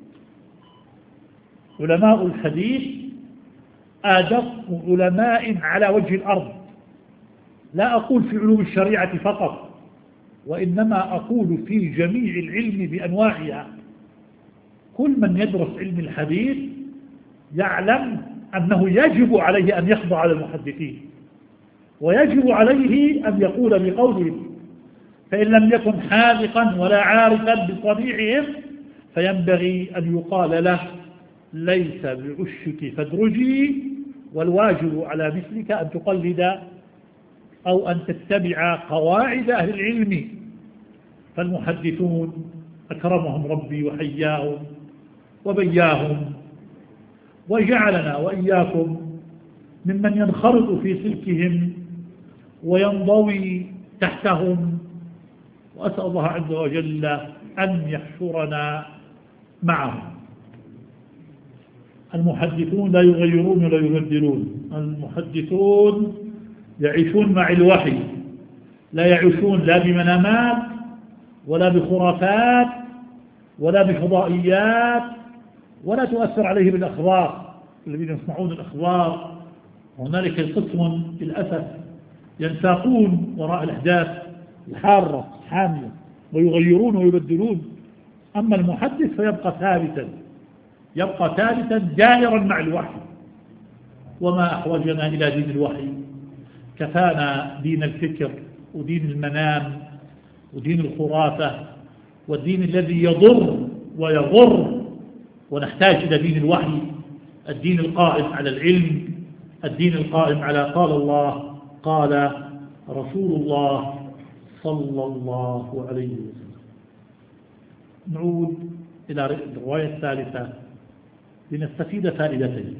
Speaker 2: علماء الحديث أدق علماء على وجه الأرض، لا أقول في علوم الشريعة فقط، وإنما أقول في جميع العلم بأنواعها. كل من يدرس علم الحديث يعلم أنه يجب عليه أن يخضع للمحدثين، ويجب عليه أن يقول بقولهم، فإن لم يكن حاذقا ولا عارفا بطبيعهم فينبغي أن يقال له: ليس بعشك فادرجي، والواجب على مثلك أن تقلد أو أن تتبع قواعد أهل العلم. فالمحدثون أكرمهم ربي وحياهم وبياهم، وجعلنا وإياكم ممن ينخرط في سلكهم وينضوي تحتهم، وأسأل الله عز وجل أن يحشرنا معهم. المحدثون لا يغيرون ولا يبدلون، المحدثون يعيشون مع الوحي، لا يعيشون لا بمنامات ولا بخرافات ولا بفضائيات، ولا تؤثر عليهم الأخبار. الذين يسمعون الأخبار هنالك قسم للأسف ينساقون وراء الأحداث الحارة الحامية ويغيرون ويبدلون، أما المحدث فيبقى ثابتا يبقى ثابتا جائرا مع الوحي. وما أحوجنا إلى دين الوحي كفانا دين الفكر ودين المنام ودين الخرافة والدين الذي يضر ويضر، ونحتاج إلى دين الوحي، الدين القائم على العلم، الدين القائم على قال الله قال رسول الله صلى الله عليه وسلم. نعود إلى الرواية الثالثة لنستفيد فائدتين،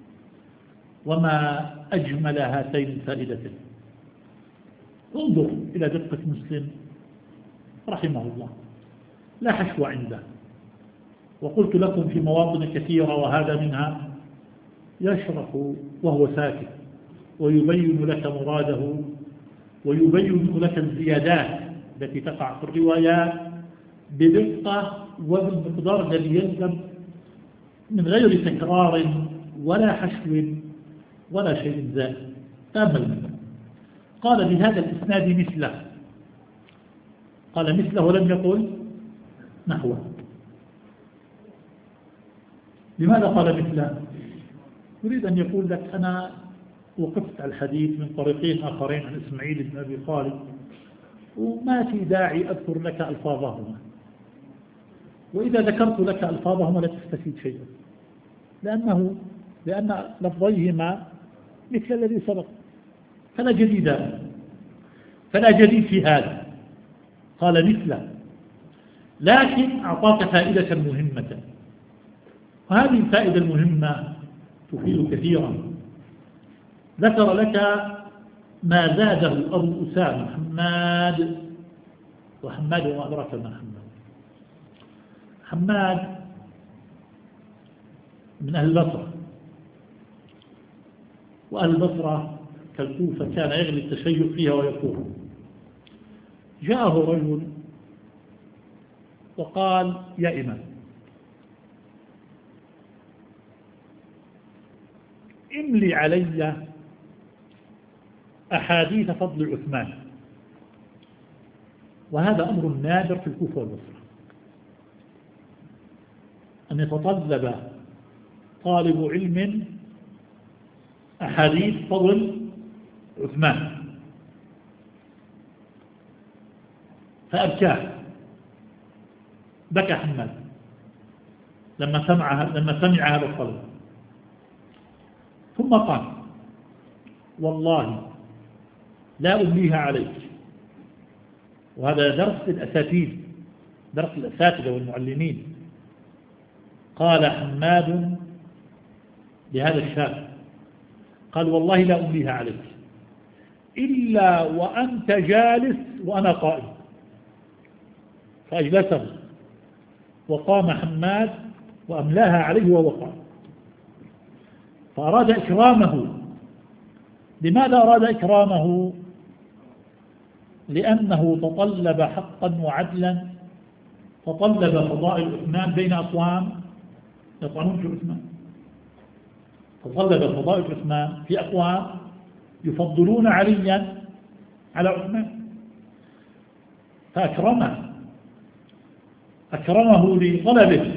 Speaker 2: وما أجمل هاتين الفائدتين. انظر إلى دقة مسلم رحمه الله، لا حشو عنده. وقلت لكم في مواطن كثيرة وهذا منها، يشرح وهو ساكت ويبين لك مراده ويبين لك الزيادات التي تقع في الروايات بدقة وبالمقدار الذي يلزم من غير تكرار ولا حشو ولا شيء زائد. تأمل، قال بهذا الإسناد مثله، قال مثله ولم يقل نحوه. لماذا قال مثله؟ يريد أن يقول لك أنا وقفت على الحديث من طريقين آخرين عن إسماعيل بن أبي خالد، وما في داعي أذكر لك ألفاظهما، وإذا ذكرت لك ألفاظهما لا تستفيد شيئا، لأنه لأن لفظيهما مثل الذي سبق، فلا جديد فلا جديد في هذا. قال مثله، لكن أعطاك فائدة مهمة، وهذه الفائدة المهمة تفيد كثيرا. ذكر لك ما زاده أبو أسامة حماد، وحماد وما أدراك ما حماد. حماد من أهل البصرة، وأهل البصرة كالكوفة كان يغلي التشيع فيها ويقول. جاءه رجل وقال يا إمام املي علي أحاديث فضل عثمان، وهذا أمر نادر في الكوفة والبصرة، أن يتطلب طالب علم أحاديث فضل عثمان. فأبكاه، بكى حماد لما سمع لما سمع هذا الطلب، ثم قال والله لا أمليها عليك. وهذا درس الأساتذة، درس الأساتذة والمعلمين. قال حماد لهذا الشاب، قال والله لا أمليها عليك إلا وأنت جالس وأنا قائم. فأجلسه وقام حماد وأملاها عليه وهو قائم، فأراد إكرامه. لماذا أراد إكرامه؟ لأنه تطلب حقا وعدلا، تطلب فضائل عثمان بين أقوام يطعنون في عثمان، تطلب فضائل عثمان في أقوام يفضلون عليا على عثمان، فأكرمه أكرمه لطلبه.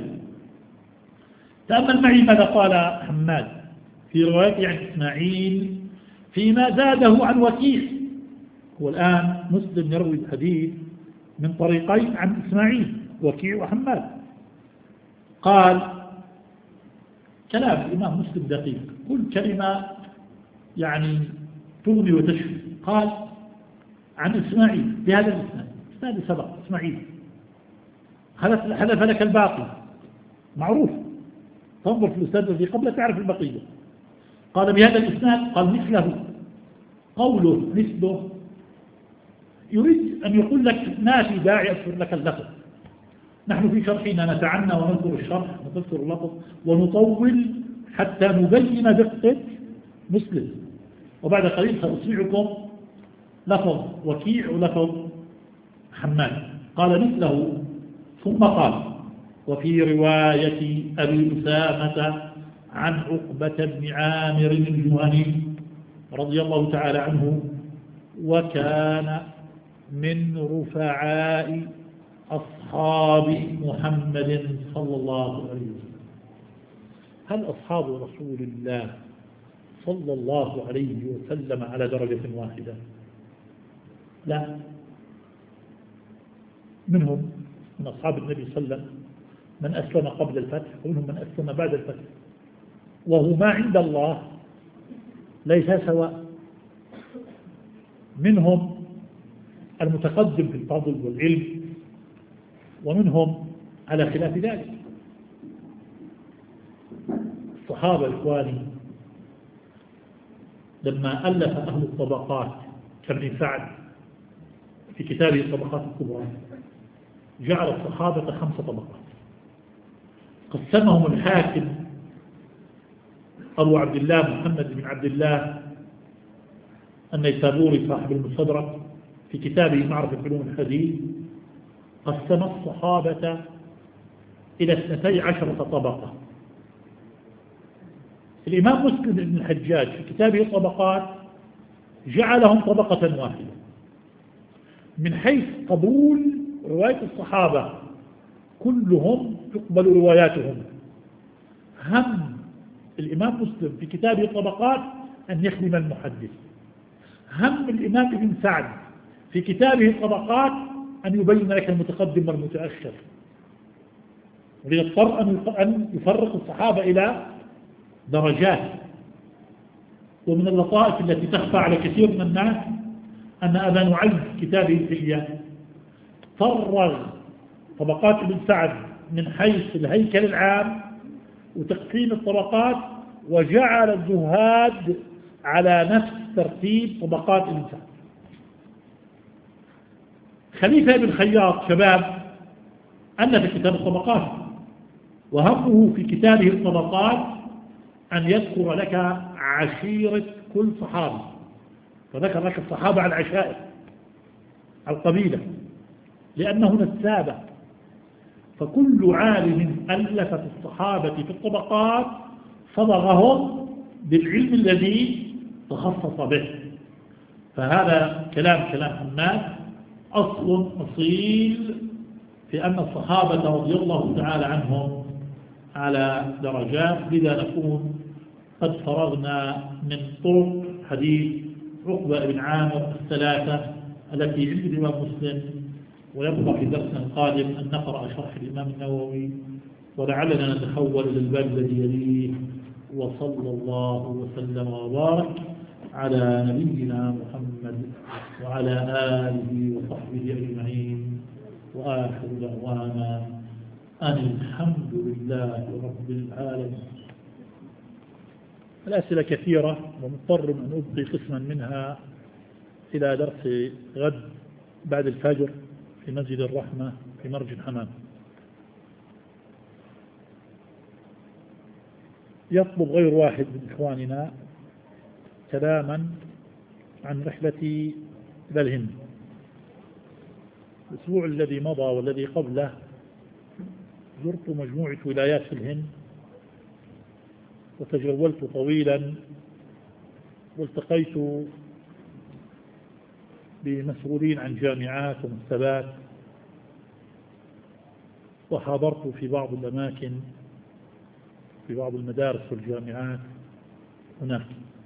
Speaker 2: تأمل معي ماذا قال حماد في روايته عن إسماعيل فيما زاده عن وكيع. هو الآن مسلم يروي الحديث من طريقين عن إسماعيل، وكيع وحماد. قال كلام الإمام مسلم دقيق، كل كلمة يعني تغني وتشفي. قال عن إسماعيل بهذا الإسناد، إسناد سبق إسماعيل، حذف لك الباقي معروف، تنظر في الإسناد الذي قبل تعرف البقية. قال بهذا الإسناد، قال مثله، قوله مثله يريد أن يقول لك ما في داعي أذكر لك اللفظ، نحن في شرحنا نتعنى ونذكر الشرح ونذكر اللفظ ونطول حتى نبين دقة مسلم، وبعد قليل سأسمعكم لفظ وكيع ولفظ حماد. قال مثله، ثم قال وفي رواية أبي أسامة عن عقبة بن عامر الجهني رضي الله تعالى عنه، وكان من رفعاء أصحاب محمد صلى الله عليه وسلم. هل أصحاب رسول الله صلى الله عليه وسلم على درجة واحدة، لا، منهم من أصحاب النبي صلى الله عليه وسلم من أسلم قبل الفتح ومنهم من أسلم بعد الفتح، وهو ما عند الله ليس سواء، منهم المتقدم في الفضل والعلم ومنهم على خلاف ذلك. الصحابة إخواني لما ألف أهل الطبقات كابن سعد في كتابه الطبقات الكبرى جعل الصحابة خمس طبقات، قسمهم الحاكم أبو عبد الله محمد بن عبد الله النيسابوري صاحب المستدرك في كتابه معرفة علوم الحديث، قسم الصحابة إلى اثنتي عشرة طبقة. الإمام مسلم بن الحجاج في كتابه الطبقات جعلهم طبقة واحدة من حيث قبول رواية الصحابة، كلهم تقبل رواياتهم. هم الإمام مسلم في كتابه الطبقات أن يخدم المحدث، هم الإمام ابن سعد في كتابه الطبقات أن يبين لك المتقدم والمتأخر، ويضطر أن يفرق الصحابة إلى درجات. ومن اللطائف التي تخفى على كثير من الناس أن أبا نعيم في كتابه الحلية فرغ طبقات ابن سعد من حيث الهيكل العام وتقسيم الطبقات، وجعل الزهاد على نفس ترتيب طبقات ابن سعد. خليفة بن خياط شباب ألف كتاب الطبقات، وهمه في كتابه الطبقات أن يذكر لك عشيرة كل صحابي، فذكر لك الصحابة على العشائر، على القبيلة، لأنه نسابة. فكل عالم ألف في الصحابة في الطبقات صبغهم بالعلم الذي تخصص به. فهذا كلام كلام حماد أصل أصيل في أن الصحابة رضي الله تعالى عنهم على درجات. لذا نكون قد فرغنا من طرق حديث عقبة بن عامر الثلاثة التي عند الإمام مسلم، ويبقى في درسنا القادم أن نقرأ شرح الإمام النووي، ولعلنا نتحول إلى الباب الذي يليه. وصلى الله وسلم وبارك على نبينا محمد وعلى آله وصحبه أجمعين، وآخر دعوانا أن الحمد لله رب العالمين. الأسئلة كثيرة ومضطر أن أبقي قسما منها إلى درس غد بعد الفجر في مسجد الرحمة في مرج الحمام. يطلب غير واحد من إخواننا كلاما عن رحلتي إلى الهند. الأسبوع الذي مضى والذي قبله زرت مجموعة ولايات في الهند، وتجولت طويلا، والتقيت بمسؤولين عن جامعات ومكتبات، وحاضرت في بعض الأماكن في بعض المدارس والجامعات هناك.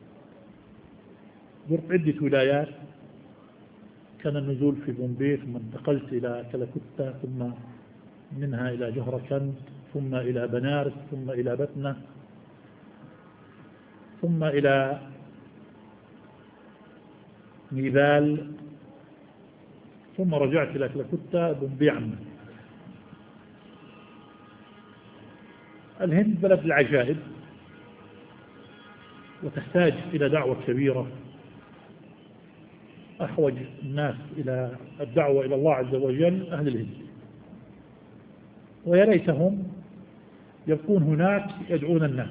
Speaker 2: زرت عدة ولايات، كان النزول في بومبي، ثم انتقلت إلى كلكتة، ثم منها إلى جهركند، ثم إلى بنارس، ثم إلى بتنة، ثم إلى ميبال، ثم رجعت إلى كلكتة. بومبي عامة. الهند بلد العجائب، وتحتاج إلى دعوة كبيرة. أحوج الناس إلى الدعوة إلى الله عز وجل أهل الهند، ويا ليتهم يبقون هناك يدعون الناس.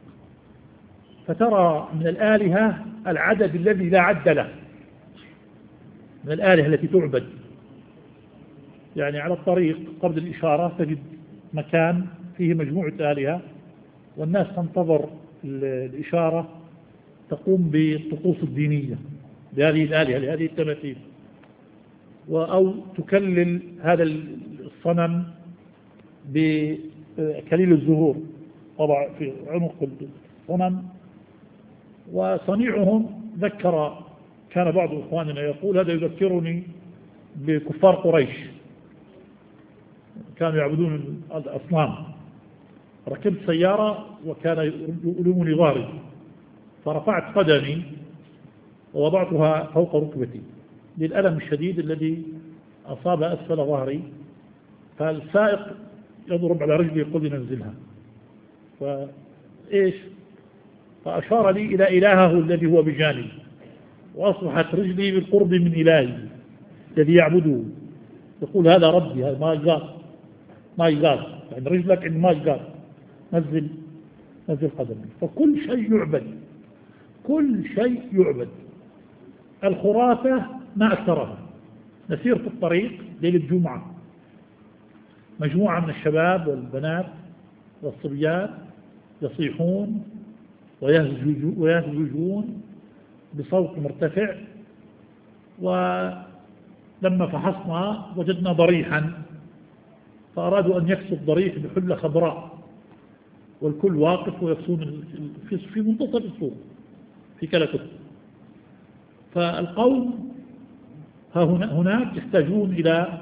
Speaker 2: فترى من الآلهة العدد الذي لا عد له، من الآلهة التي تعبد. يعني على الطريق قبل الإشارة تجد مكان فيه مجموعة آلهة، والناس تنتظر الإشارة تقوم بالطقوس الدينية لهذه الآلهة، لهذه التماثيل، أو تكلل هذا الصنم بكليل الزهور، طبعا في عنق الصنم وصنيعهم ذكر، كان بعض إخواننا يقول هذا يذكرني بكفار قريش، كانوا يعبدون الأصنام. ركبت سيارة وكان يؤلمني ظهري، فرفعت قدمي ووضعتها فوق ركبتي للألم الشديد الذي أصاب أسفل ظهري، فالسائق يضرب على رجلي يقول لي ننزلها، فإيش فأشار لي إلى إلهه الذي هو بجانبي، وأصبحت رجلي بالقرب من إلهي الذي يعبده، يقول هذا ربي، هذا ما يقال ما يقال يعني رجلك إن ما يقال نزل نزل قدمك. فكل شيء يعبد، كل شيء يعبد. الخرافة ما أكثرها. نسير في الطريق ليلة الجمعة، مجموعة من الشباب والبنات والصبيان يصيحون ويهزجون بصوت مرتفع، ولما فحصنا وجدنا ضريحا، فأرادوا أن يكسوا الضريح بحلة خضراء، والكل واقف ويكسون في منتصف السوق في كلكت. فالقوم هناك يحتاجون إلى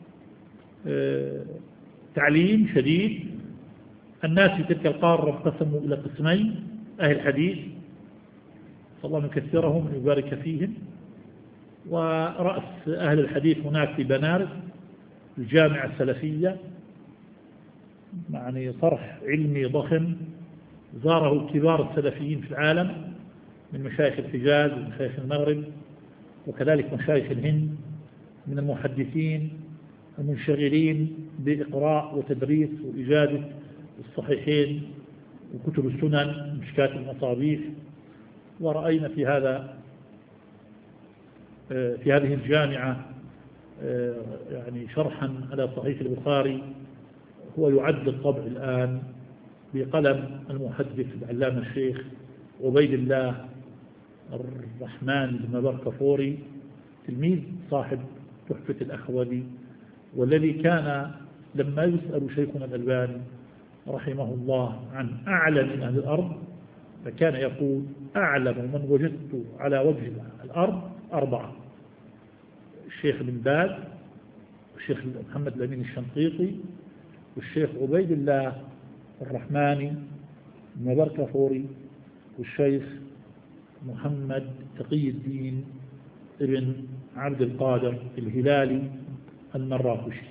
Speaker 2: تعليم شديد. الناس في تلك القارة انقسموا إلى قسمين: أهل الحديث صلى الله أن يكثرهم ويبارك فيهم، ورأس أهل الحديث هناك في بنارس الجامعة السلفية، يعني صرح علمي ضخم زاره كبار السلفيين في العالم من مشايخ الحجاز ومشايخ المغرب، وكذلك مشايخ الهند من المحدثين المنشغلين بإقراء وتدريس وإجادة الصحيحين وكتب السنن مشكات المصابيح. ورأينا في هذا في هذه الجامعة يعني شرحا على صحيح البخاري هو يعد الطبع الآن بقلم المحدث العلامة الشيخ عبيد الله الرحمن بن بركفوري، تلميذ صاحب تحفة الأخوذي، والذي كان لما يسأل شيخنا الألباني رحمه الله عن أعلم أهل الأرض فكان يقول أعلم من وجدت على وجه الأرض أربعة: الشيخ بن باز، والشيخ محمد الأمين الشنقيطي، والشيخ عبيد الله الرحماني بن بركفوري، والشيخ محمد تقي الدين ابن عبد القادر الهلالي المراكشي.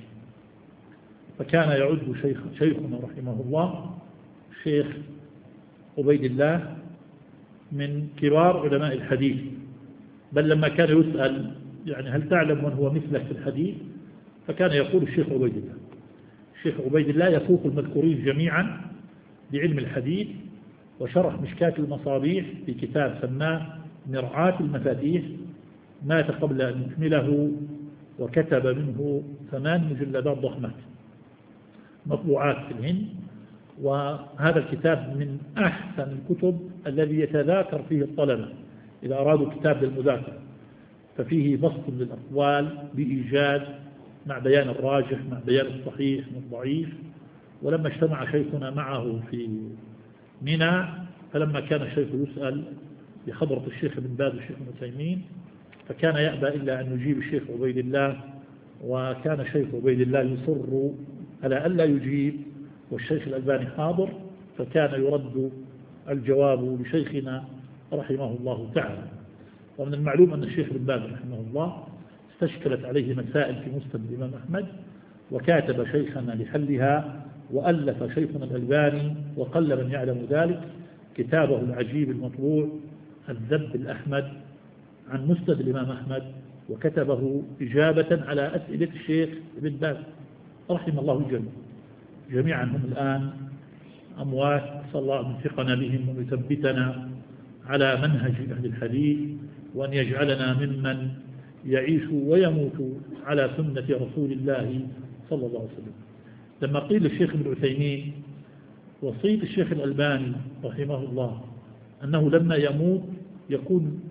Speaker 2: فكان يعد شيخ شيخنا رحمه الله الشيخ عبيد الله من كبار علماء الحديث، بل لما كان يسأل يعني هل تعلم من هو مثلك في الحديث، فكان يقول الشيخ عبيد الله. الشيخ عبيد الله يفوق المذكورين جميعا بعلم الحديث، وشرح مشكات المصابيح في كتاب سماه مرعاة المفاتيح، مات قبل أن يكمله، وكتب منه ثمان مجلدات ضخمة مطبوعات في الهند. وهذا الكتاب من أحسن الكتب الذي يتذاكر فيه الطلبة إذا أرادوا كتاب للمذاكرة، ففيه بسط للأقوال بإيجاز مع بيان الراجح مع بيان الصحيح من الضعيف. ولما اجتمع شيخنا معه في منى، فلما كان الشيخ يسأل بحضرة الشيخ ابن باز والشيخ ابن تيمين، فكان يأبى إلا أن يجيب الشيخ عبيد الله، وكان الشيخ عبيد الله يصر على ألا يجيب والشيخ الألباني حاضر، فكان يرد الجواب لشيخنا رحمه الله تعالى. ومن المعلوم أن الشيخ ابن باز رحمه الله استشكلت عليه مسائل في مسند الإمام أحمد، وكاتب شيخنا لحلها، وألف شيخنا الألباني وقل من يعلم ذلك كتابه العجيب المطبوع الذب الأحمد عن مسند الإمام أحمد، وكتبه إجابة على أسئلة الشيخ ابن باز رحمه الله الجميع. جميعا هم الآن أموات، صلى الله أن يثقنا بهم ويثبتنا على منهج أهل الحديث، وأن يجعلنا ممن يعيش ويموت على سنة رسول الله صلى الله عليه وسلم. لما قيل للشيخ ابن عثيمين وصية الشيخ الألباني رحمه الله أنه لما يموت يكون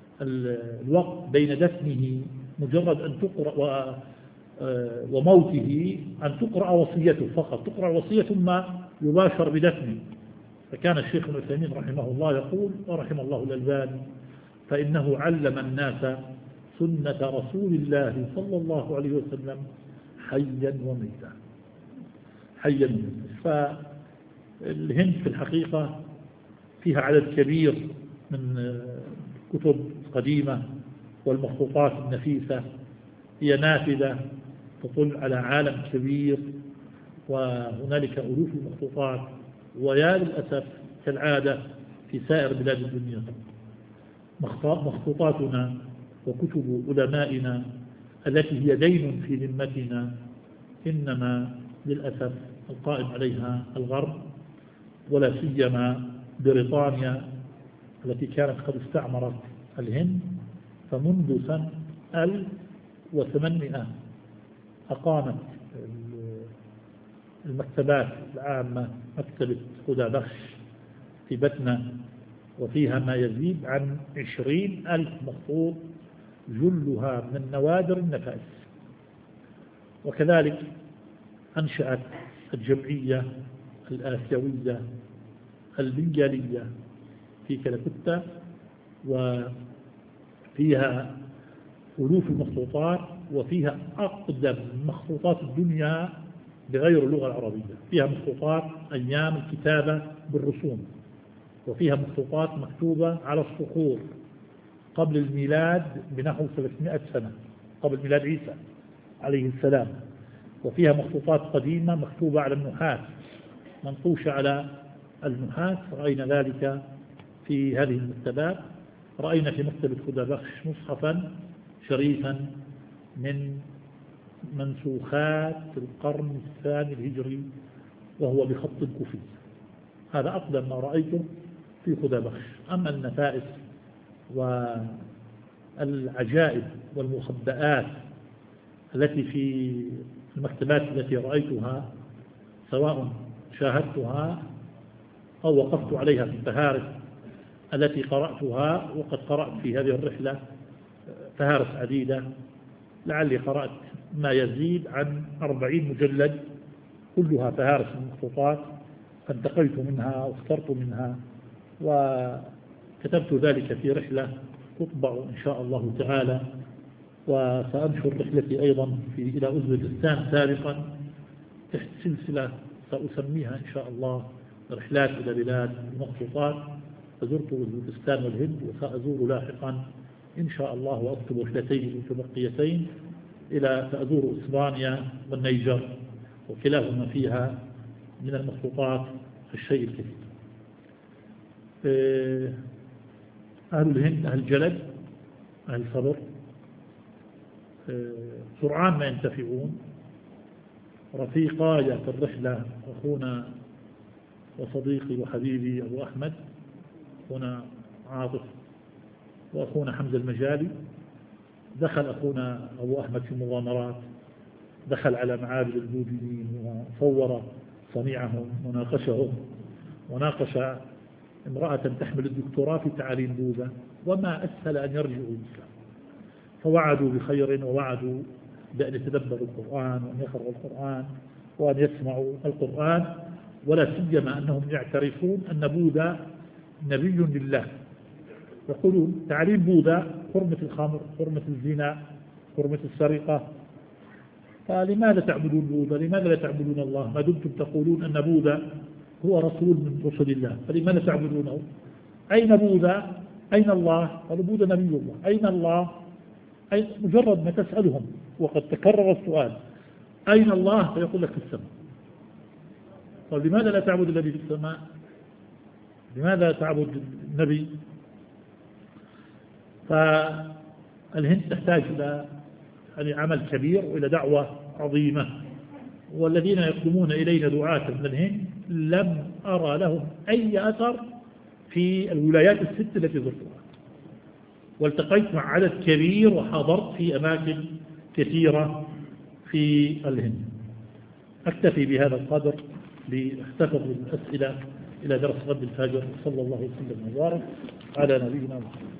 Speaker 2: الوقت بين دفنه مجرد أن تقرأ وموته أن تقرأ وصيته فقط، تقرأ وصية ثم يباشر بدفنه، فكان الشيخ ابن عثيمين رحمه الله يقول ورحم الله الألباني: فإنه علم الناس سنة رسول الله صلى الله عليه وسلم حيا وميتا حيا وميتا. فالهند في الحقيقة فيها عدد كبير من كتب قديمة والمخطوطات النفيسة، هي نافذة تطل على عالم كبير، وهنالك ألوف المخطوطات، ويا للأسف كالعادة في سائر بلاد الدنيا مخطوطاتنا وكتب علمائنا التي هي دين في ذمتنا إنما للأسف القائم عليها الغرب، ولا سيما بريطانيا التي كانت قد استعمرت الهند. فمنذ سنة ألف وثمانمائة أقامت المكتبات العامة مكتبة هدى بخش في بتنة، وفيها ما يزيد عن عشرين ألف مخطوط جلها من النوادر النفائس. وكذلك أنشأت الجمعية الآسيوية البنغالية في كلكتة، وفيها ألوف المخطوطات، وفيها أقدم مخطوطات الدنيا بغير اللغة العربية. فيها مخطوطات أيام الكتابة بالرسوم، وفيها مخطوطات مكتوبة على الصخور قبل الميلاد بنحو ثلاثمائة سنة، قبل ميلاد عيسى عليه السلام. وفيها مخطوطات قديمة مكتوبة على النحاس، منقوشة على النحاس. رأينا ذلك في هذه المكتبات. رأينا في مكتبة هدى بخش مصحفا شريفا من منسوخات القرن الثاني الهجري، وهو بخط كوفي. هذا أقدم ما رأيته في هدى بخش. أما النفائس والعجائب والمخبئات التي في المكتبات التي رأيتها، سواء شاهدتها أو وقفت عليها في الفهارس التي قرأتها، وقد قرأت في هذه الرحلة فهارس عديدة، لعلي قرأت ما يزيد عن أربعين مجلد كلها فهارس المخطوطات، فانتقيت منها واخترت منها وكتبت ذلك في رحلة تطبع إن شاء الله تعالى. وسأنشر رحلتي أيضا في إلى أوزبكستان سابقا تحت سلسلة سأسميها إن شاء الله رحلات إلى بلاد المخطوطات. فزرت أوزبكستان والهند، وسأزور لاحقا إن شاء الله وأكتب رحلتين متبقيتين إلى سأزور إسبانيا والنيجر، وكلاهما فيها من المخطوطات الشيء الكثير. أهل الهند أهل جلد، أهل صبر، سرعان ما ينتفعون. رفيقاي في الرحلة أخونا وصديقي وحبيبي أبو أحمد، أخونا عاطف، وأخونا حمزة المجالي. دخل أخونا أبو أحمد في مغامرات، دخل على معابد البوذيين وصور صنيعهم وناقشهم، وناقش امرأة تحمل الدكتوراه في تعاليم بوذا، وما أسهل أن يرجعوا الإسلام. فوعدوا بخير، ووعدوا بأن يتدبروا القرآن، وأن يقرأوا القرآن، وأن يسمعوا القرآن، ولا سيما أنهم يعترفون أن بوذا نبي لله. يقولون تعاليم بوذا حرمة الخمر، حرمة الزنا، حرمة السرقة. فلماذا تعبدون بوذا؟ لماذا لا تعبدون الله؟ ما دمتم تقولون أن بوذا هو رسول من رسل الله، فلماذا تعبدونه؟ أين بوذا؟ أين الله؟ قالوا بوذا نبي الله. أين الله؟ أين؟ مجرد ما تسألهم، وقد تكرر السؤال أين الله؟ فيقول لك في السماء. قال لماذا لا تعبد الذي في السماء؟ لماذا تعبد النبي؟ فالهند تحتاج إلى عمل كبير وإلى دعوة عظيمة، والذين يقدمون إلينا دعاة من الهند لم أرى لهم أي أثر في الولايات الست التي زرتها، والتقيت مع عدد كبير وحضرت في أماكن كثيرة في الهند. أكتفي بهذا القدر لأحتفظ بالأسئلة إلى درس غد الفجر. صلى الله وسلم وبارك على نبينا محمد.